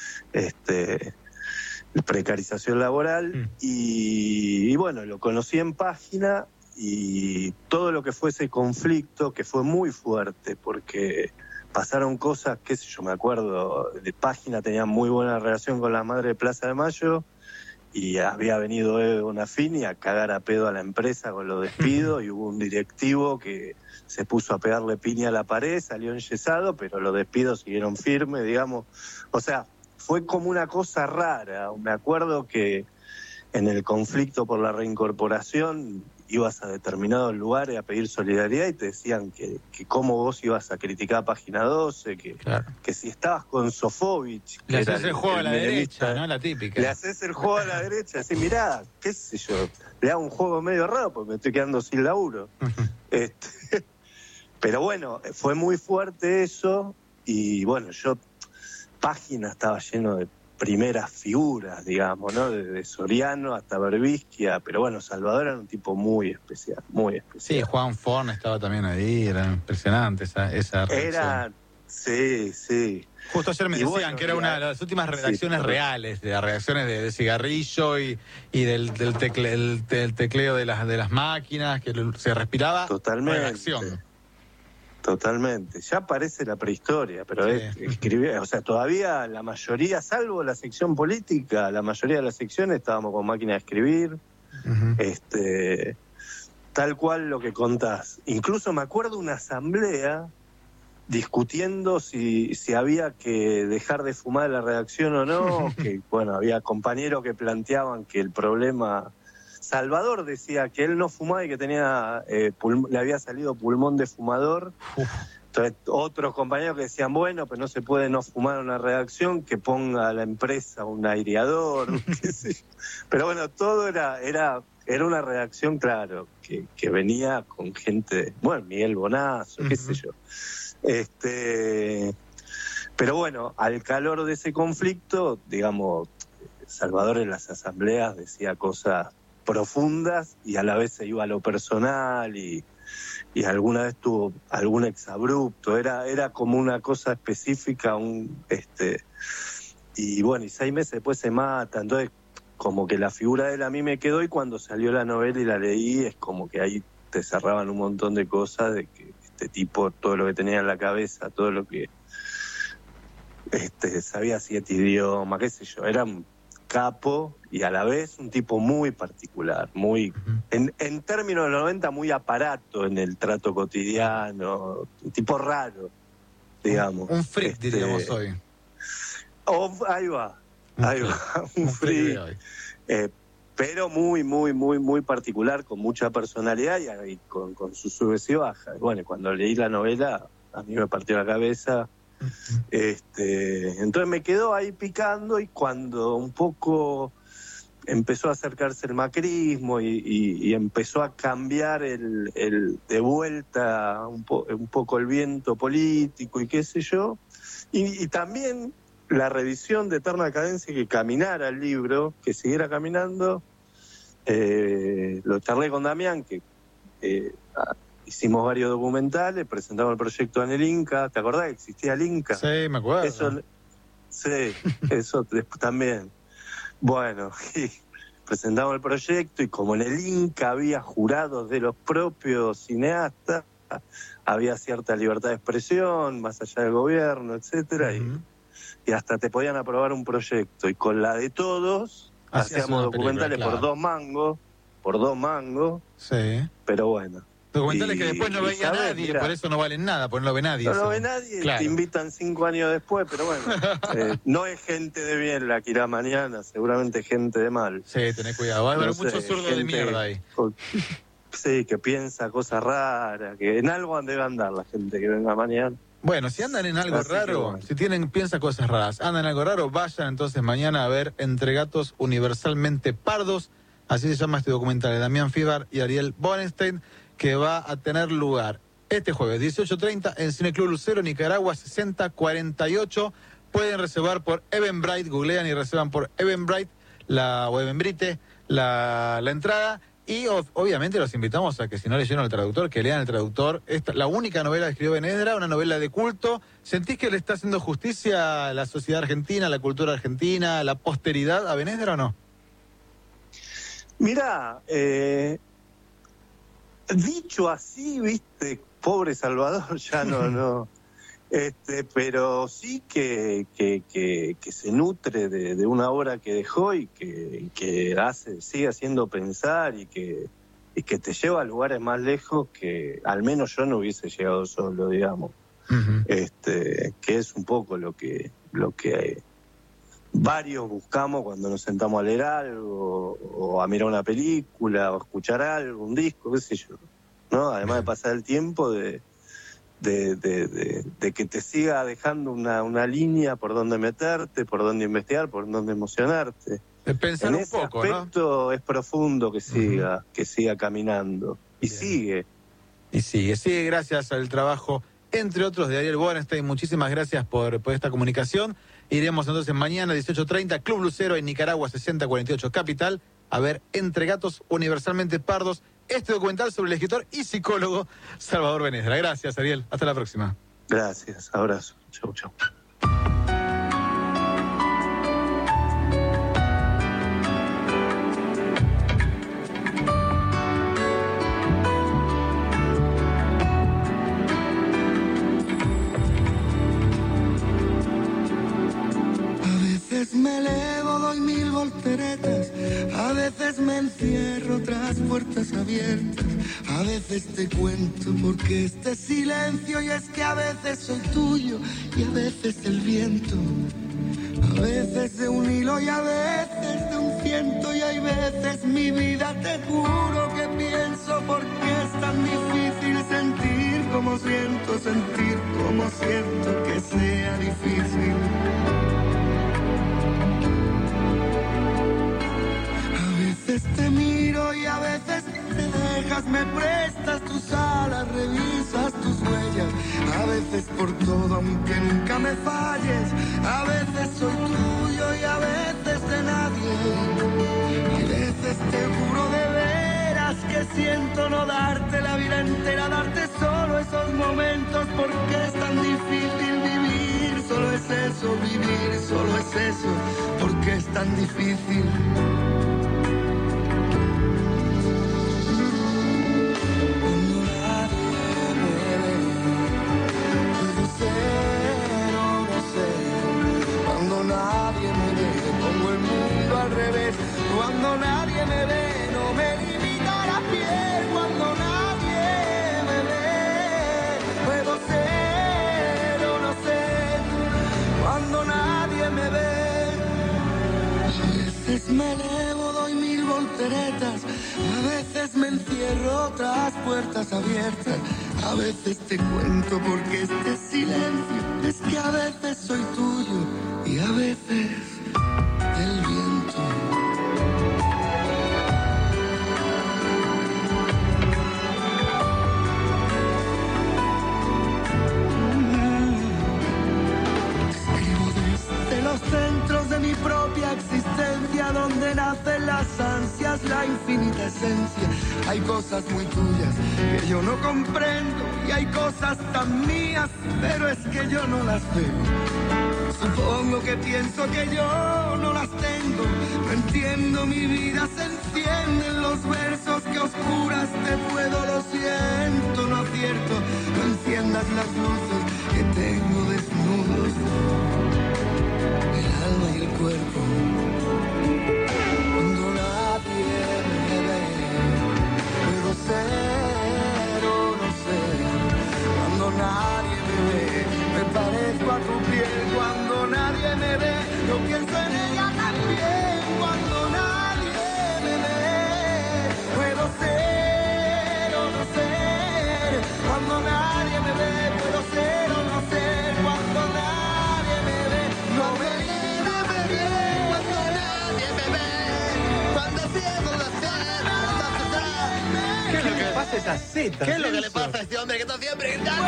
precarización laboral. Y bueno, lo conocí en Página y todo lo que fue ese conflicto, que fue muy fuerte, porque pasaron cosas, qué sé yo, me acuerdo, de Página tenía muy buena relación con la madre de Plaza de Mayo y había venido Bonafini a cagar a pedo a la empresa con los despidos y hubo un directivo que se puso a pegarle piña a la pared, salió enyesado, pero los despidos siguieron firmes, digamos. O sea, fue como una cosa rara. Me acuerdo que en el conflicto por la reincorporación ibas a determinados lugares a pedir solidaridad y te decían que cómo vos ibas a criticar a Página 12, que si estabas con Sofovich... Le que haces era el juego a la menemista, derecha, ¿no? La típica. Le haces el juego a la derecha, así, mirá, qué sé yo, le hago un juego medio raro porque me estoy quedando sin laburo. Pero bueno, fue muy fuerte eso y bueno, Página estaba lleno de primeras figuras, digamos, ¿no? Desde Soriano hasta Berbisquia, pero bueno, Salvador era un tipo muy especial, muy especial. Sí, Juan Forn estaba también ahí, era impresionante esa reacción. Sí. Justo ayer me Y decían bueno, que era una de las últimas redacciones reales, de las reacciones de cigarrillo y del tecleo de las máquinas, que se respiraba. Totalmente. Redacción. Totalmente. Ya parece la prehistoria, pero escribía, o sea, todavía la mayoría, salvo la sección política, la mayoría de las secciones estábamos con máquina de escribir, tal cual lo que contás. Incluso me acuerdo una asamblea discutiendo si había que dejar de fumar en la redacción o no, que bueno, había compañeros que planteaban que el problema... Salvador decía que él no fumaba y que tenía le había salido pulmón de fumador. Entonces, otros compañeros que decían, bueno, pero no se puede no fumar en una redacción, que ponga a la empresa un aireador, qué sé yo. Pero bueno, todo era una redacción, claro, que venía con gente, bueno, Miguel Bonazo, qué sé yo. Pero bueno, al calor de ese conflicto, digamos, Salvador en las asambleas decía cosas profundas y a la vez se iba a lo personal y alguna vez tuvo algún exabrupto, era como una cosa específica, y bueno, y 6 meses después se mata, entonces como que la figura de él a mí me quedó, y cuando salió la novela y la leí es como que ahí te cerraban un montón de cosas de que este tipo, todo lo que tenía en la cabeza, todo lo que sabía 7 idiomas, qué sé yo, era un capo y a la vez un tipo muy particular, muy, en términos de los 90, muy aparato en el trato cotidiano, un tipo raro, digamos. Un freak, diríamos hoy. Ahí va, un freak. Pero muy, muy, muy, muy particular, con mucha personalidad y con sus subes y bajas. Bueno, cuando leí la novela, a mí me partió la cabeza. Entonces me quedó ahí picando, y cuando un poco empezó a acercarse el macrismo y empezó a cambiar de vuelta un poco el viento político y qué sé yo, y también la revisión de Eterna Cadencia, que caminara el libro, que siguiera caminando, lo charlé con Damián, que hicimos varios documentales, presentamos el proyecto en el Inca. ¿Te acordás que existía el Inca? Sí, me acuerdo. Eso también. Bueno, y presentamos el proyecto, y como en el Inca había jurados de los propios cineastas, había cierta libertad de expresión, más allá del gobierno, etcétera, y hasta te podían aprobar un proyecto. Y con la de todos, hacíamos documentales por 2 mangos. Sí. Pero bueno. Documentales que después no veía nadie, por eso no valen nada, porque no lo ve nadie. No lo ve nadie, claro. Te invitan 5 años después, pero bueno, no es gente de bien la que irá mañana, seguramente gente de mal. Sí, tenés cuidado, va a haber mucho zurdo de mierda ahí. Sí, que piensa cosas raras, que en algo debe andar la gente que venga mañana. Bueno, si andan en algo raro, si piensa cosas raras, andan en algo raro, vayan entonces mañana a ver Entre Gatos Universalmente Pardos, así se llama este documental de Damián Fibar y Ariel Bonenstein, que va a tener lugar este jueves 18:30 en Cineclub Lucero, Nicaragua 6048. Pueden reservar por Eventbrite, googlean y reservan por Eventbrite o Eventbrite la entrada. Y obviamente los invitamos a que, si no leyeron el traductor, que lean el traductor. La única novela que escribió Benedra, una novela de culto. ¿Sentís que le está haciendo justicia a la sociedad argentina, a la cultura argentina, a la posteridad a Benedra o no? Mirá, dicho así, viste, pobre Salvador, ya no. Pero sí que se nutre de una obra que dejó y que sigue haciendo pensar y que te lleva a lugares más lejos que al menos yo no hubiese llegado solo, digamos. Que es un poco lo que varios buscamos cuando nos sentamos a leer algo o a mirar una película o a escuchar algo, un disco, qué sé yo, ¿no? Además de pasar el tiempo de que te siga dejando una línea por donde meterte, por donde investigar, por donde emocionarte. De pensar en un ese poco, aspecto, ¿no? Es profundo que siga caminando. Y sigue. Y sigue gracias al trabajo, entre otros, de Ariel Bonenstein. Muchísimas gracias por esta comunicación. Iremos entonces mañana 18:30, Club Lucero en Nicaragua 6048 Capital, a ver Entre Gatos Universalmente Pardos, este documental sobre el escritor y psicólogo Salvador Benedra. Gracias, Ariel. Hasta la próxima. Gracias. Abrazo. Chau. Me elevo, doy 1000 volteretas, a veces me encierro tras puertas abiertas, a veces te cuento porque este silencio, y es que a veces soy tuyo y a veces el viento, a veces de un hilo y a veces de un ciento, y hay veces mi vida te juro que pienso porque es tan difícil sentir como siento que sea difícil. A veces te miro y a veces te dejas, me prestas tus alas, revisas tus huellas, a veces por todo aunque nunca me falles, a veces soy tuyo y a veces de nadie, a veces te juro de veras que siento no darte la vida entera, darte solo esos momentos porque es tan difícil vivir, solo es eso, vivir, solo es eso, porque es tan difícil. veces me elevo, doy 1000 volteretas, a veces me encierro tras puertas abiertas, a veces te cuento porque este silencio es que a veces soy tuyo y a veces del viento. Los centros de mi propia existencia, donde nacen las ansias, la infinita esencia. Hay cosas muy tuyas que yo no comprendo y hay cosas tan mías, pero es que yo no las veo. Supongo que pienso que yo no las tengo. No entiendo, mi vida se enciende en los versos que oscuras te puedo, lo siento, no acierto. No enciendas las luces que tengo desnudos, el alma y el cuerpo. Cuando nadie me ve, puedo ser o no ser. Cuando nadie me ve, me parezco a tu piel. Cuando nadie me ve, yo pienso en ella también. Cuando nadie me ve, puedo ser o no ser. Cuando nadie me ve, puedo ser o no ser. Cuando nadie me ve, no me vive bien. Cuando nadie me ve, cuando pierdo la cena. ¿Qué es lo que pasa a esa Z? ¿Qué es lo que le pasa a este hombre que está siempre gritando?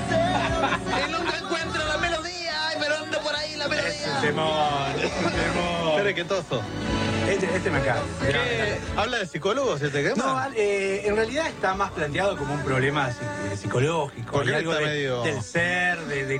Y nunca encuentra la melodía. Ay, pero anda por ahí la melodía. Es un temor. Espere que toso. Este me acaba. ¿Habla de psicólogos este tema? No, en realidad está más planteado como un problema psicológico. Porque Hay algo está medio- del ser,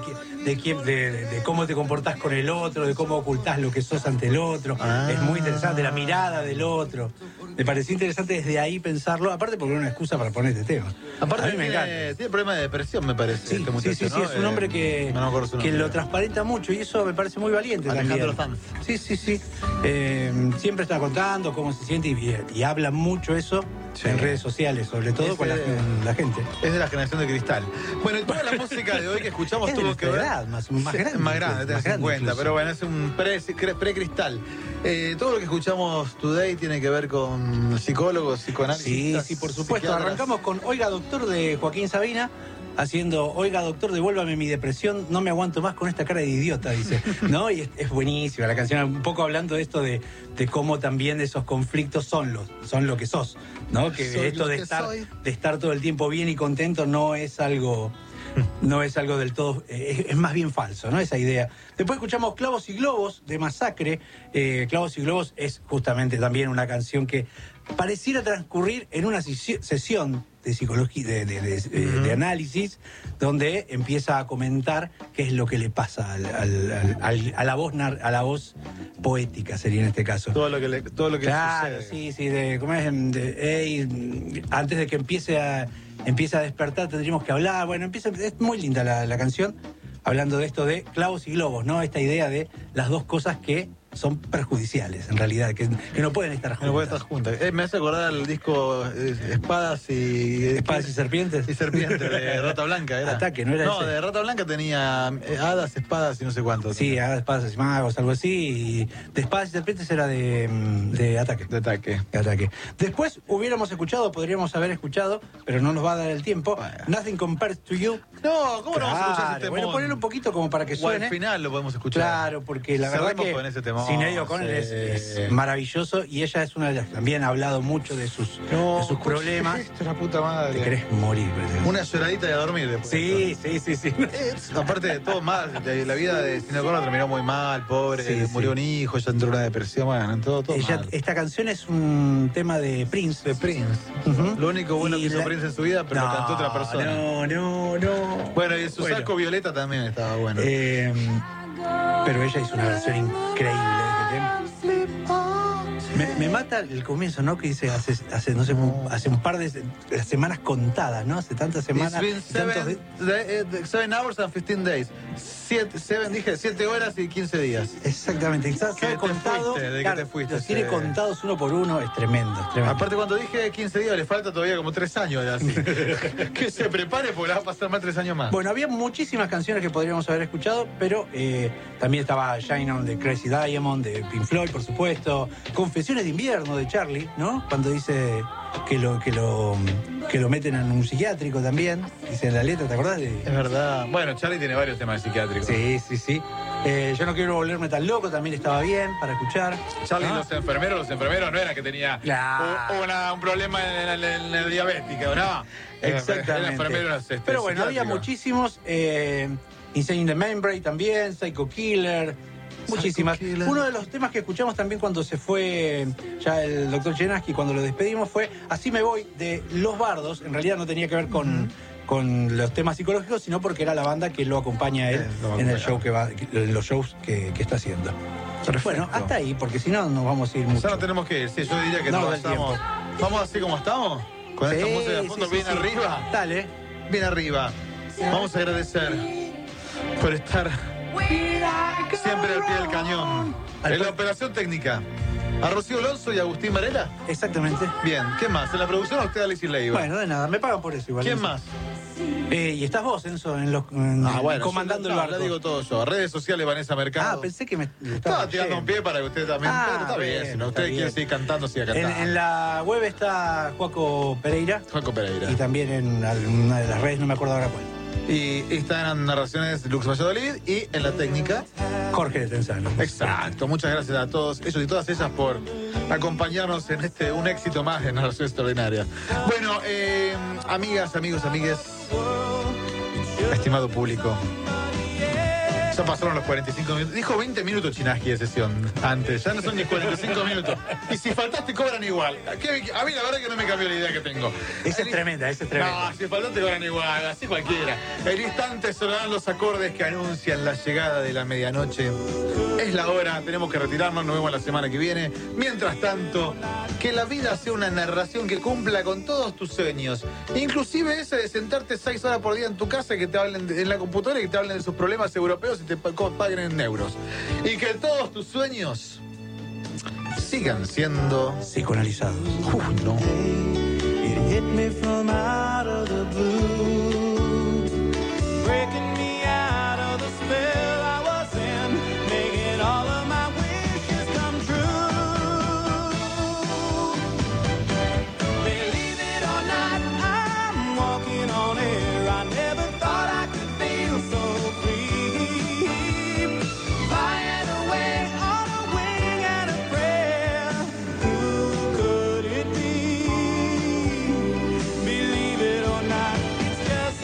de cómo te comportás con el otro, de cómo ocultás lo que sos ante el otro. Es muy interesante, la mirada del otro. Me pareció interesante desde ahí pensarlo, aparte porque era una excusa para poner este tema. Aparte a mí me encanta. tiene problemas de depresión, me parece. Sí, este muchacho, sí, ¿no? es un hombre que, no me acuerdo su que nombre. lo transparenta mucho y eso me parece muy valiente Alejandro también. Sanz. Sí. Siempre está contando cómo se siente y habla mucho eso en redes sociales, sobre todo con la gente. Es de la generación de cristal. Bueno, y toda la música de hoy que escuchamos Es de tuvo que ver. nuestra edad, más grande. Más grande, tiene Más grande 50, incluso. pero bueno, es un pre-cristal. Todo lo que escuchamos today tiene que ver con psicólogos, psicoanálisis. Sí, por supuesto. Arrancamos con Oiga Doctor de Joaquín Sabina, haciendo Oiga Doctor, devuélvame mi depresión, no me aguanto más con esta cara de idiota, dice. ¿No? Y es buenísima la canción, un poco hablando de esto de cómo también esos conflictos son lo que sos, ¿no? Que Soy esto lo de que estar todo el tiempo bien y contento no es algo del todo, es más bien falso, ¿no? Esa idea. Después escuchamos Clavos y Globos de Masacre. Clavos y Globos es justamente también una canción que pareciera transcurrir en una sesión de psicología, de análisis, donde empieza a comentar qué es lo que le pasa a la voz poética, sería en este caso. Todo lo que claro, sucede. sí, ¿cómo es? Antes de que empiece a despertar tendríamos que hablar. Bueno, es muy linda la canción, hablando de esto de clavos y globos, ¿no? Esta idea de las dos cosas que son perjudiciales, en realidad, que no pueden estar juntas. No pueden estar juntas. Me hace acordar al disco Espadas y Serpientes. Y Serpientes de Rata Blanca, ¿era? Ataque, ¿no era No, ese? de Rata Blanca tenía hadas, espadas y no sé cuántos. Sí, hadas, espadas y magos, algo así. Y de espadas y serpientes era de ataque. De ataque. Después podríamos haber escuchado, pero no nos va a dar el tiempo, Nothing Compares to You. No, ¿cómo no vamos a escuchar ese temón? Bueno, ponerlo un poquito como para que O suene. al final lo podemos escuchar. Claro, porque la verdad Cerremos que con ese temón. Sinéad O'Connell es maravilloso y ella es una de las también ha hablado mucho de sus problemas. Esto es la puta madre. Te querés morir. Una lloradita y a dormir después. Sí. Aparte de todo mal, la vida de Sinéad O'Connell terminó muy mal, pobre, Sí, murió un hijo, ella entró en una depresión, bueno, todo mal. Esta canción es un tema de Prince. De Prince. Lo único bueno que hizo Prince en su vida, pero lo cantó otra persona. No. Bueno, y su saco violeta también estaba bueno. Pero ella hizo una versión increíble de este tema. Me mata el comienzo, ¿no? Que dice hace un par de semanas contadas, ¿no? Hace tantas semanas. It's been 7 hours and 15 days. 7 horas y 15 días. Exactamente. Está Que te contado. fuiste, de que te fuiste, Los tiene sí. contados uno por uno, es tremendo. Aparte, cuando dije 15 días, le falta todavía como 3 años. Así. Que se prepare porque le va a pasar más 3 años más. Bueno, había muchísimas canciones que podríamos haber escuchado, pero también estaba Shine On de Crazy Diamond, de Pink Floyd, por supuesto. Confesiones de invierno de Charlie, ¿no? Cuando dice que lo meten en un psiquiátrico también. Dice en la letra, ¿te acordás? Es verdad. Bueno, Charlie tiene varios temas psiquiátricos. Sí. Yo no quiero volverme tan loco, también estaba bien para escuchar. Charlie, los enfermeros no eran que tenía un problema en la diabética, ¿no? Exactamente. El enfermero era Pero bueno, había muchísimos. Insane in the Membrane también, Psycho Killer. Muchísimas. Uno de los temas que escuchamos también cuando se fue ya el doctor Chenaski, cuando lo despedimos, fue Así me voy, de Los Bardos. En realidad no tenía que ver con los temas psicológicos, sino porque era la banda que lo acompaña a él en el show los shows que está haciendo. Perfecto. Bueno, hasta ahí, porque si no nos vamos a ir mucho. Ya no tenemos que ir. Sí, yo diría que no nos da el tiempo. vayamos. Vamos así como estamos, con esta música de fondo bien arriba. Dale. Bien arriba. Vamos a agradecer por estar siempre al pie del cañón. En la operación técnica, a Rocío Alonso y Agustín Varela. Exactamente. Bien, ¿qué más? En la producción a usted, Alexis Leiva. Bueno, de nada, me pagan por eso igual. ¿Quién más? Y estás vos, Enzo, comandando el barco. Lo digo todo yo. Redes sociales, Vanessa Mercado. Pensé que me estaba tirando un pie para que usted también. Pero está bien, si no usted quiere seguir cantando, siga cantando. En la web está Juaco Pereira. Y también en alguna de las redes, no me acuerdo ahora cuál. Y están en Narraciones Lux Valladolid y en la técnica Jorge de Tenzano. Exacto, muchas gracias a todos ellos y todas ellas por acompañarnos en un éxito más de Narración Extraordinaria. Bueno, amigas, amigos, amigues, estimado público, ya pasaron los 45 minutos. Dijo 20 minutos Chinaski de sesión antes, ya no son ni 45 minutos. Y si faltaste cobran igual. A mí la verdad que no me cambió la idea que tengo. Esa es tremenda. No, si faltaste cobran igual, así cualquiera. El instante sonarán los acordes que anuncian la llegada de la medianoche. Es la hora, tenemos que retirarnos, nos vemos la semana que viene. Mientras tanto, que la vida sea una narración que cumpla con todos tus sueños. Inclusive ese de sentarte 6 horas por día en tu casa y que te hablen en la computadora y que te hablen de sus problemas europeos y te paguen en euros. Y que todos tus sueños sigan siendo psicoanalizados. No. It hit me from out of the blue, breaking me out of the spell I was in, making all of my wishes come true. Believe it or not, I'm walking on air. I never thought I could feel so free, flying away on a wing and a prayer. Who could it be? Believe it or not, it's just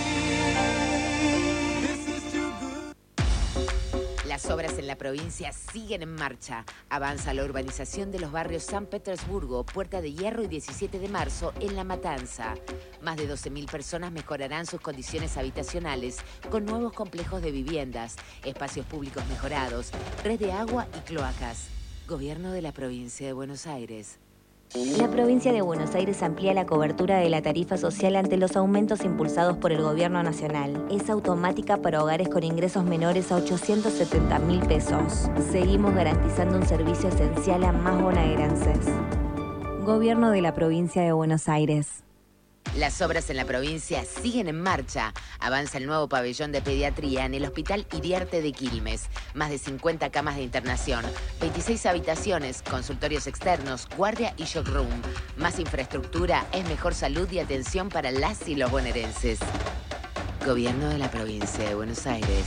me. This is too good. Las obras en la provincia siguen en marcha. Avanza la urbanización de los barrios San Petersburgo, Puerta de Hierro y 17 de marzo en La Matanza. Más de 12.000 personas mejorarán sus condiciones habitacionales con nuevos complejos de viviendas, espacios públicos mejorados, red de agua y cloacas. Gobierno de la provincia de Buenos Aires. La provincia de Buenos Aires amplía la cobertura de la tarifa social ante los aumentos impulsados por el gobierno nacional. Es automática para hogares con ingresos menores a 870.000 pesos. Seguimos garantizando un servicio esencial a más bonaerenses. Gobierno de la provincia de Buenos Aires. Las obras en la provincia siguen en marcha. Avanza el nuevo pabellón de pediatría en el Hospital Iriarte de Quilmes. Más de 50 camas de internación, 26 habitaciones, consultorios externos, guardia y shock room. Más infraestructura es mejor salud y atención para las y los bonaerenses. Gobierno de la provincia de Buenos Aires.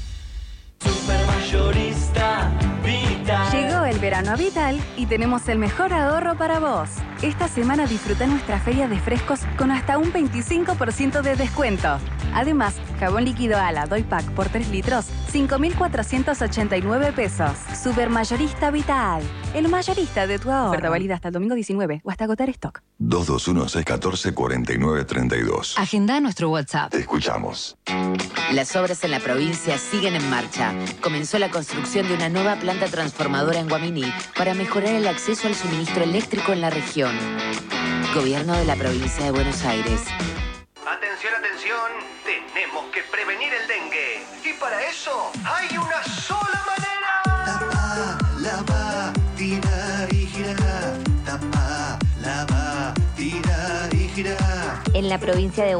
Supermayorista Vital. Llegó el verano a Vital y tenemos el mejor ahorro para vos. Esta semana disfruta nuestra feria de frescos con hasta un 25% de descuento. Además, jabón líquido Ala Doy Pack por 3 litros, 5.489 pesos. Supermayorista Vital, el mayorista de tu ahorro. Oferta válida hasta el domingo 19 o hasta agotar stock. 221-614-4932. Agenda nuestro WhatsApp. Te escuchamos. Las obras en la provincia siguen en marcha. Comenzó la construcción de una nueva planta transformadora en Guaminí para mejorar el acceso al suministro eléctrico en la región. Gobierno de la provincia de Buenos Aires. Atención, atención, tenemos que prevenir el dengue. Y para eso hay una sola manera. Lava, tirar y girar. Tapa, lava, tirar y girar. En la provincia de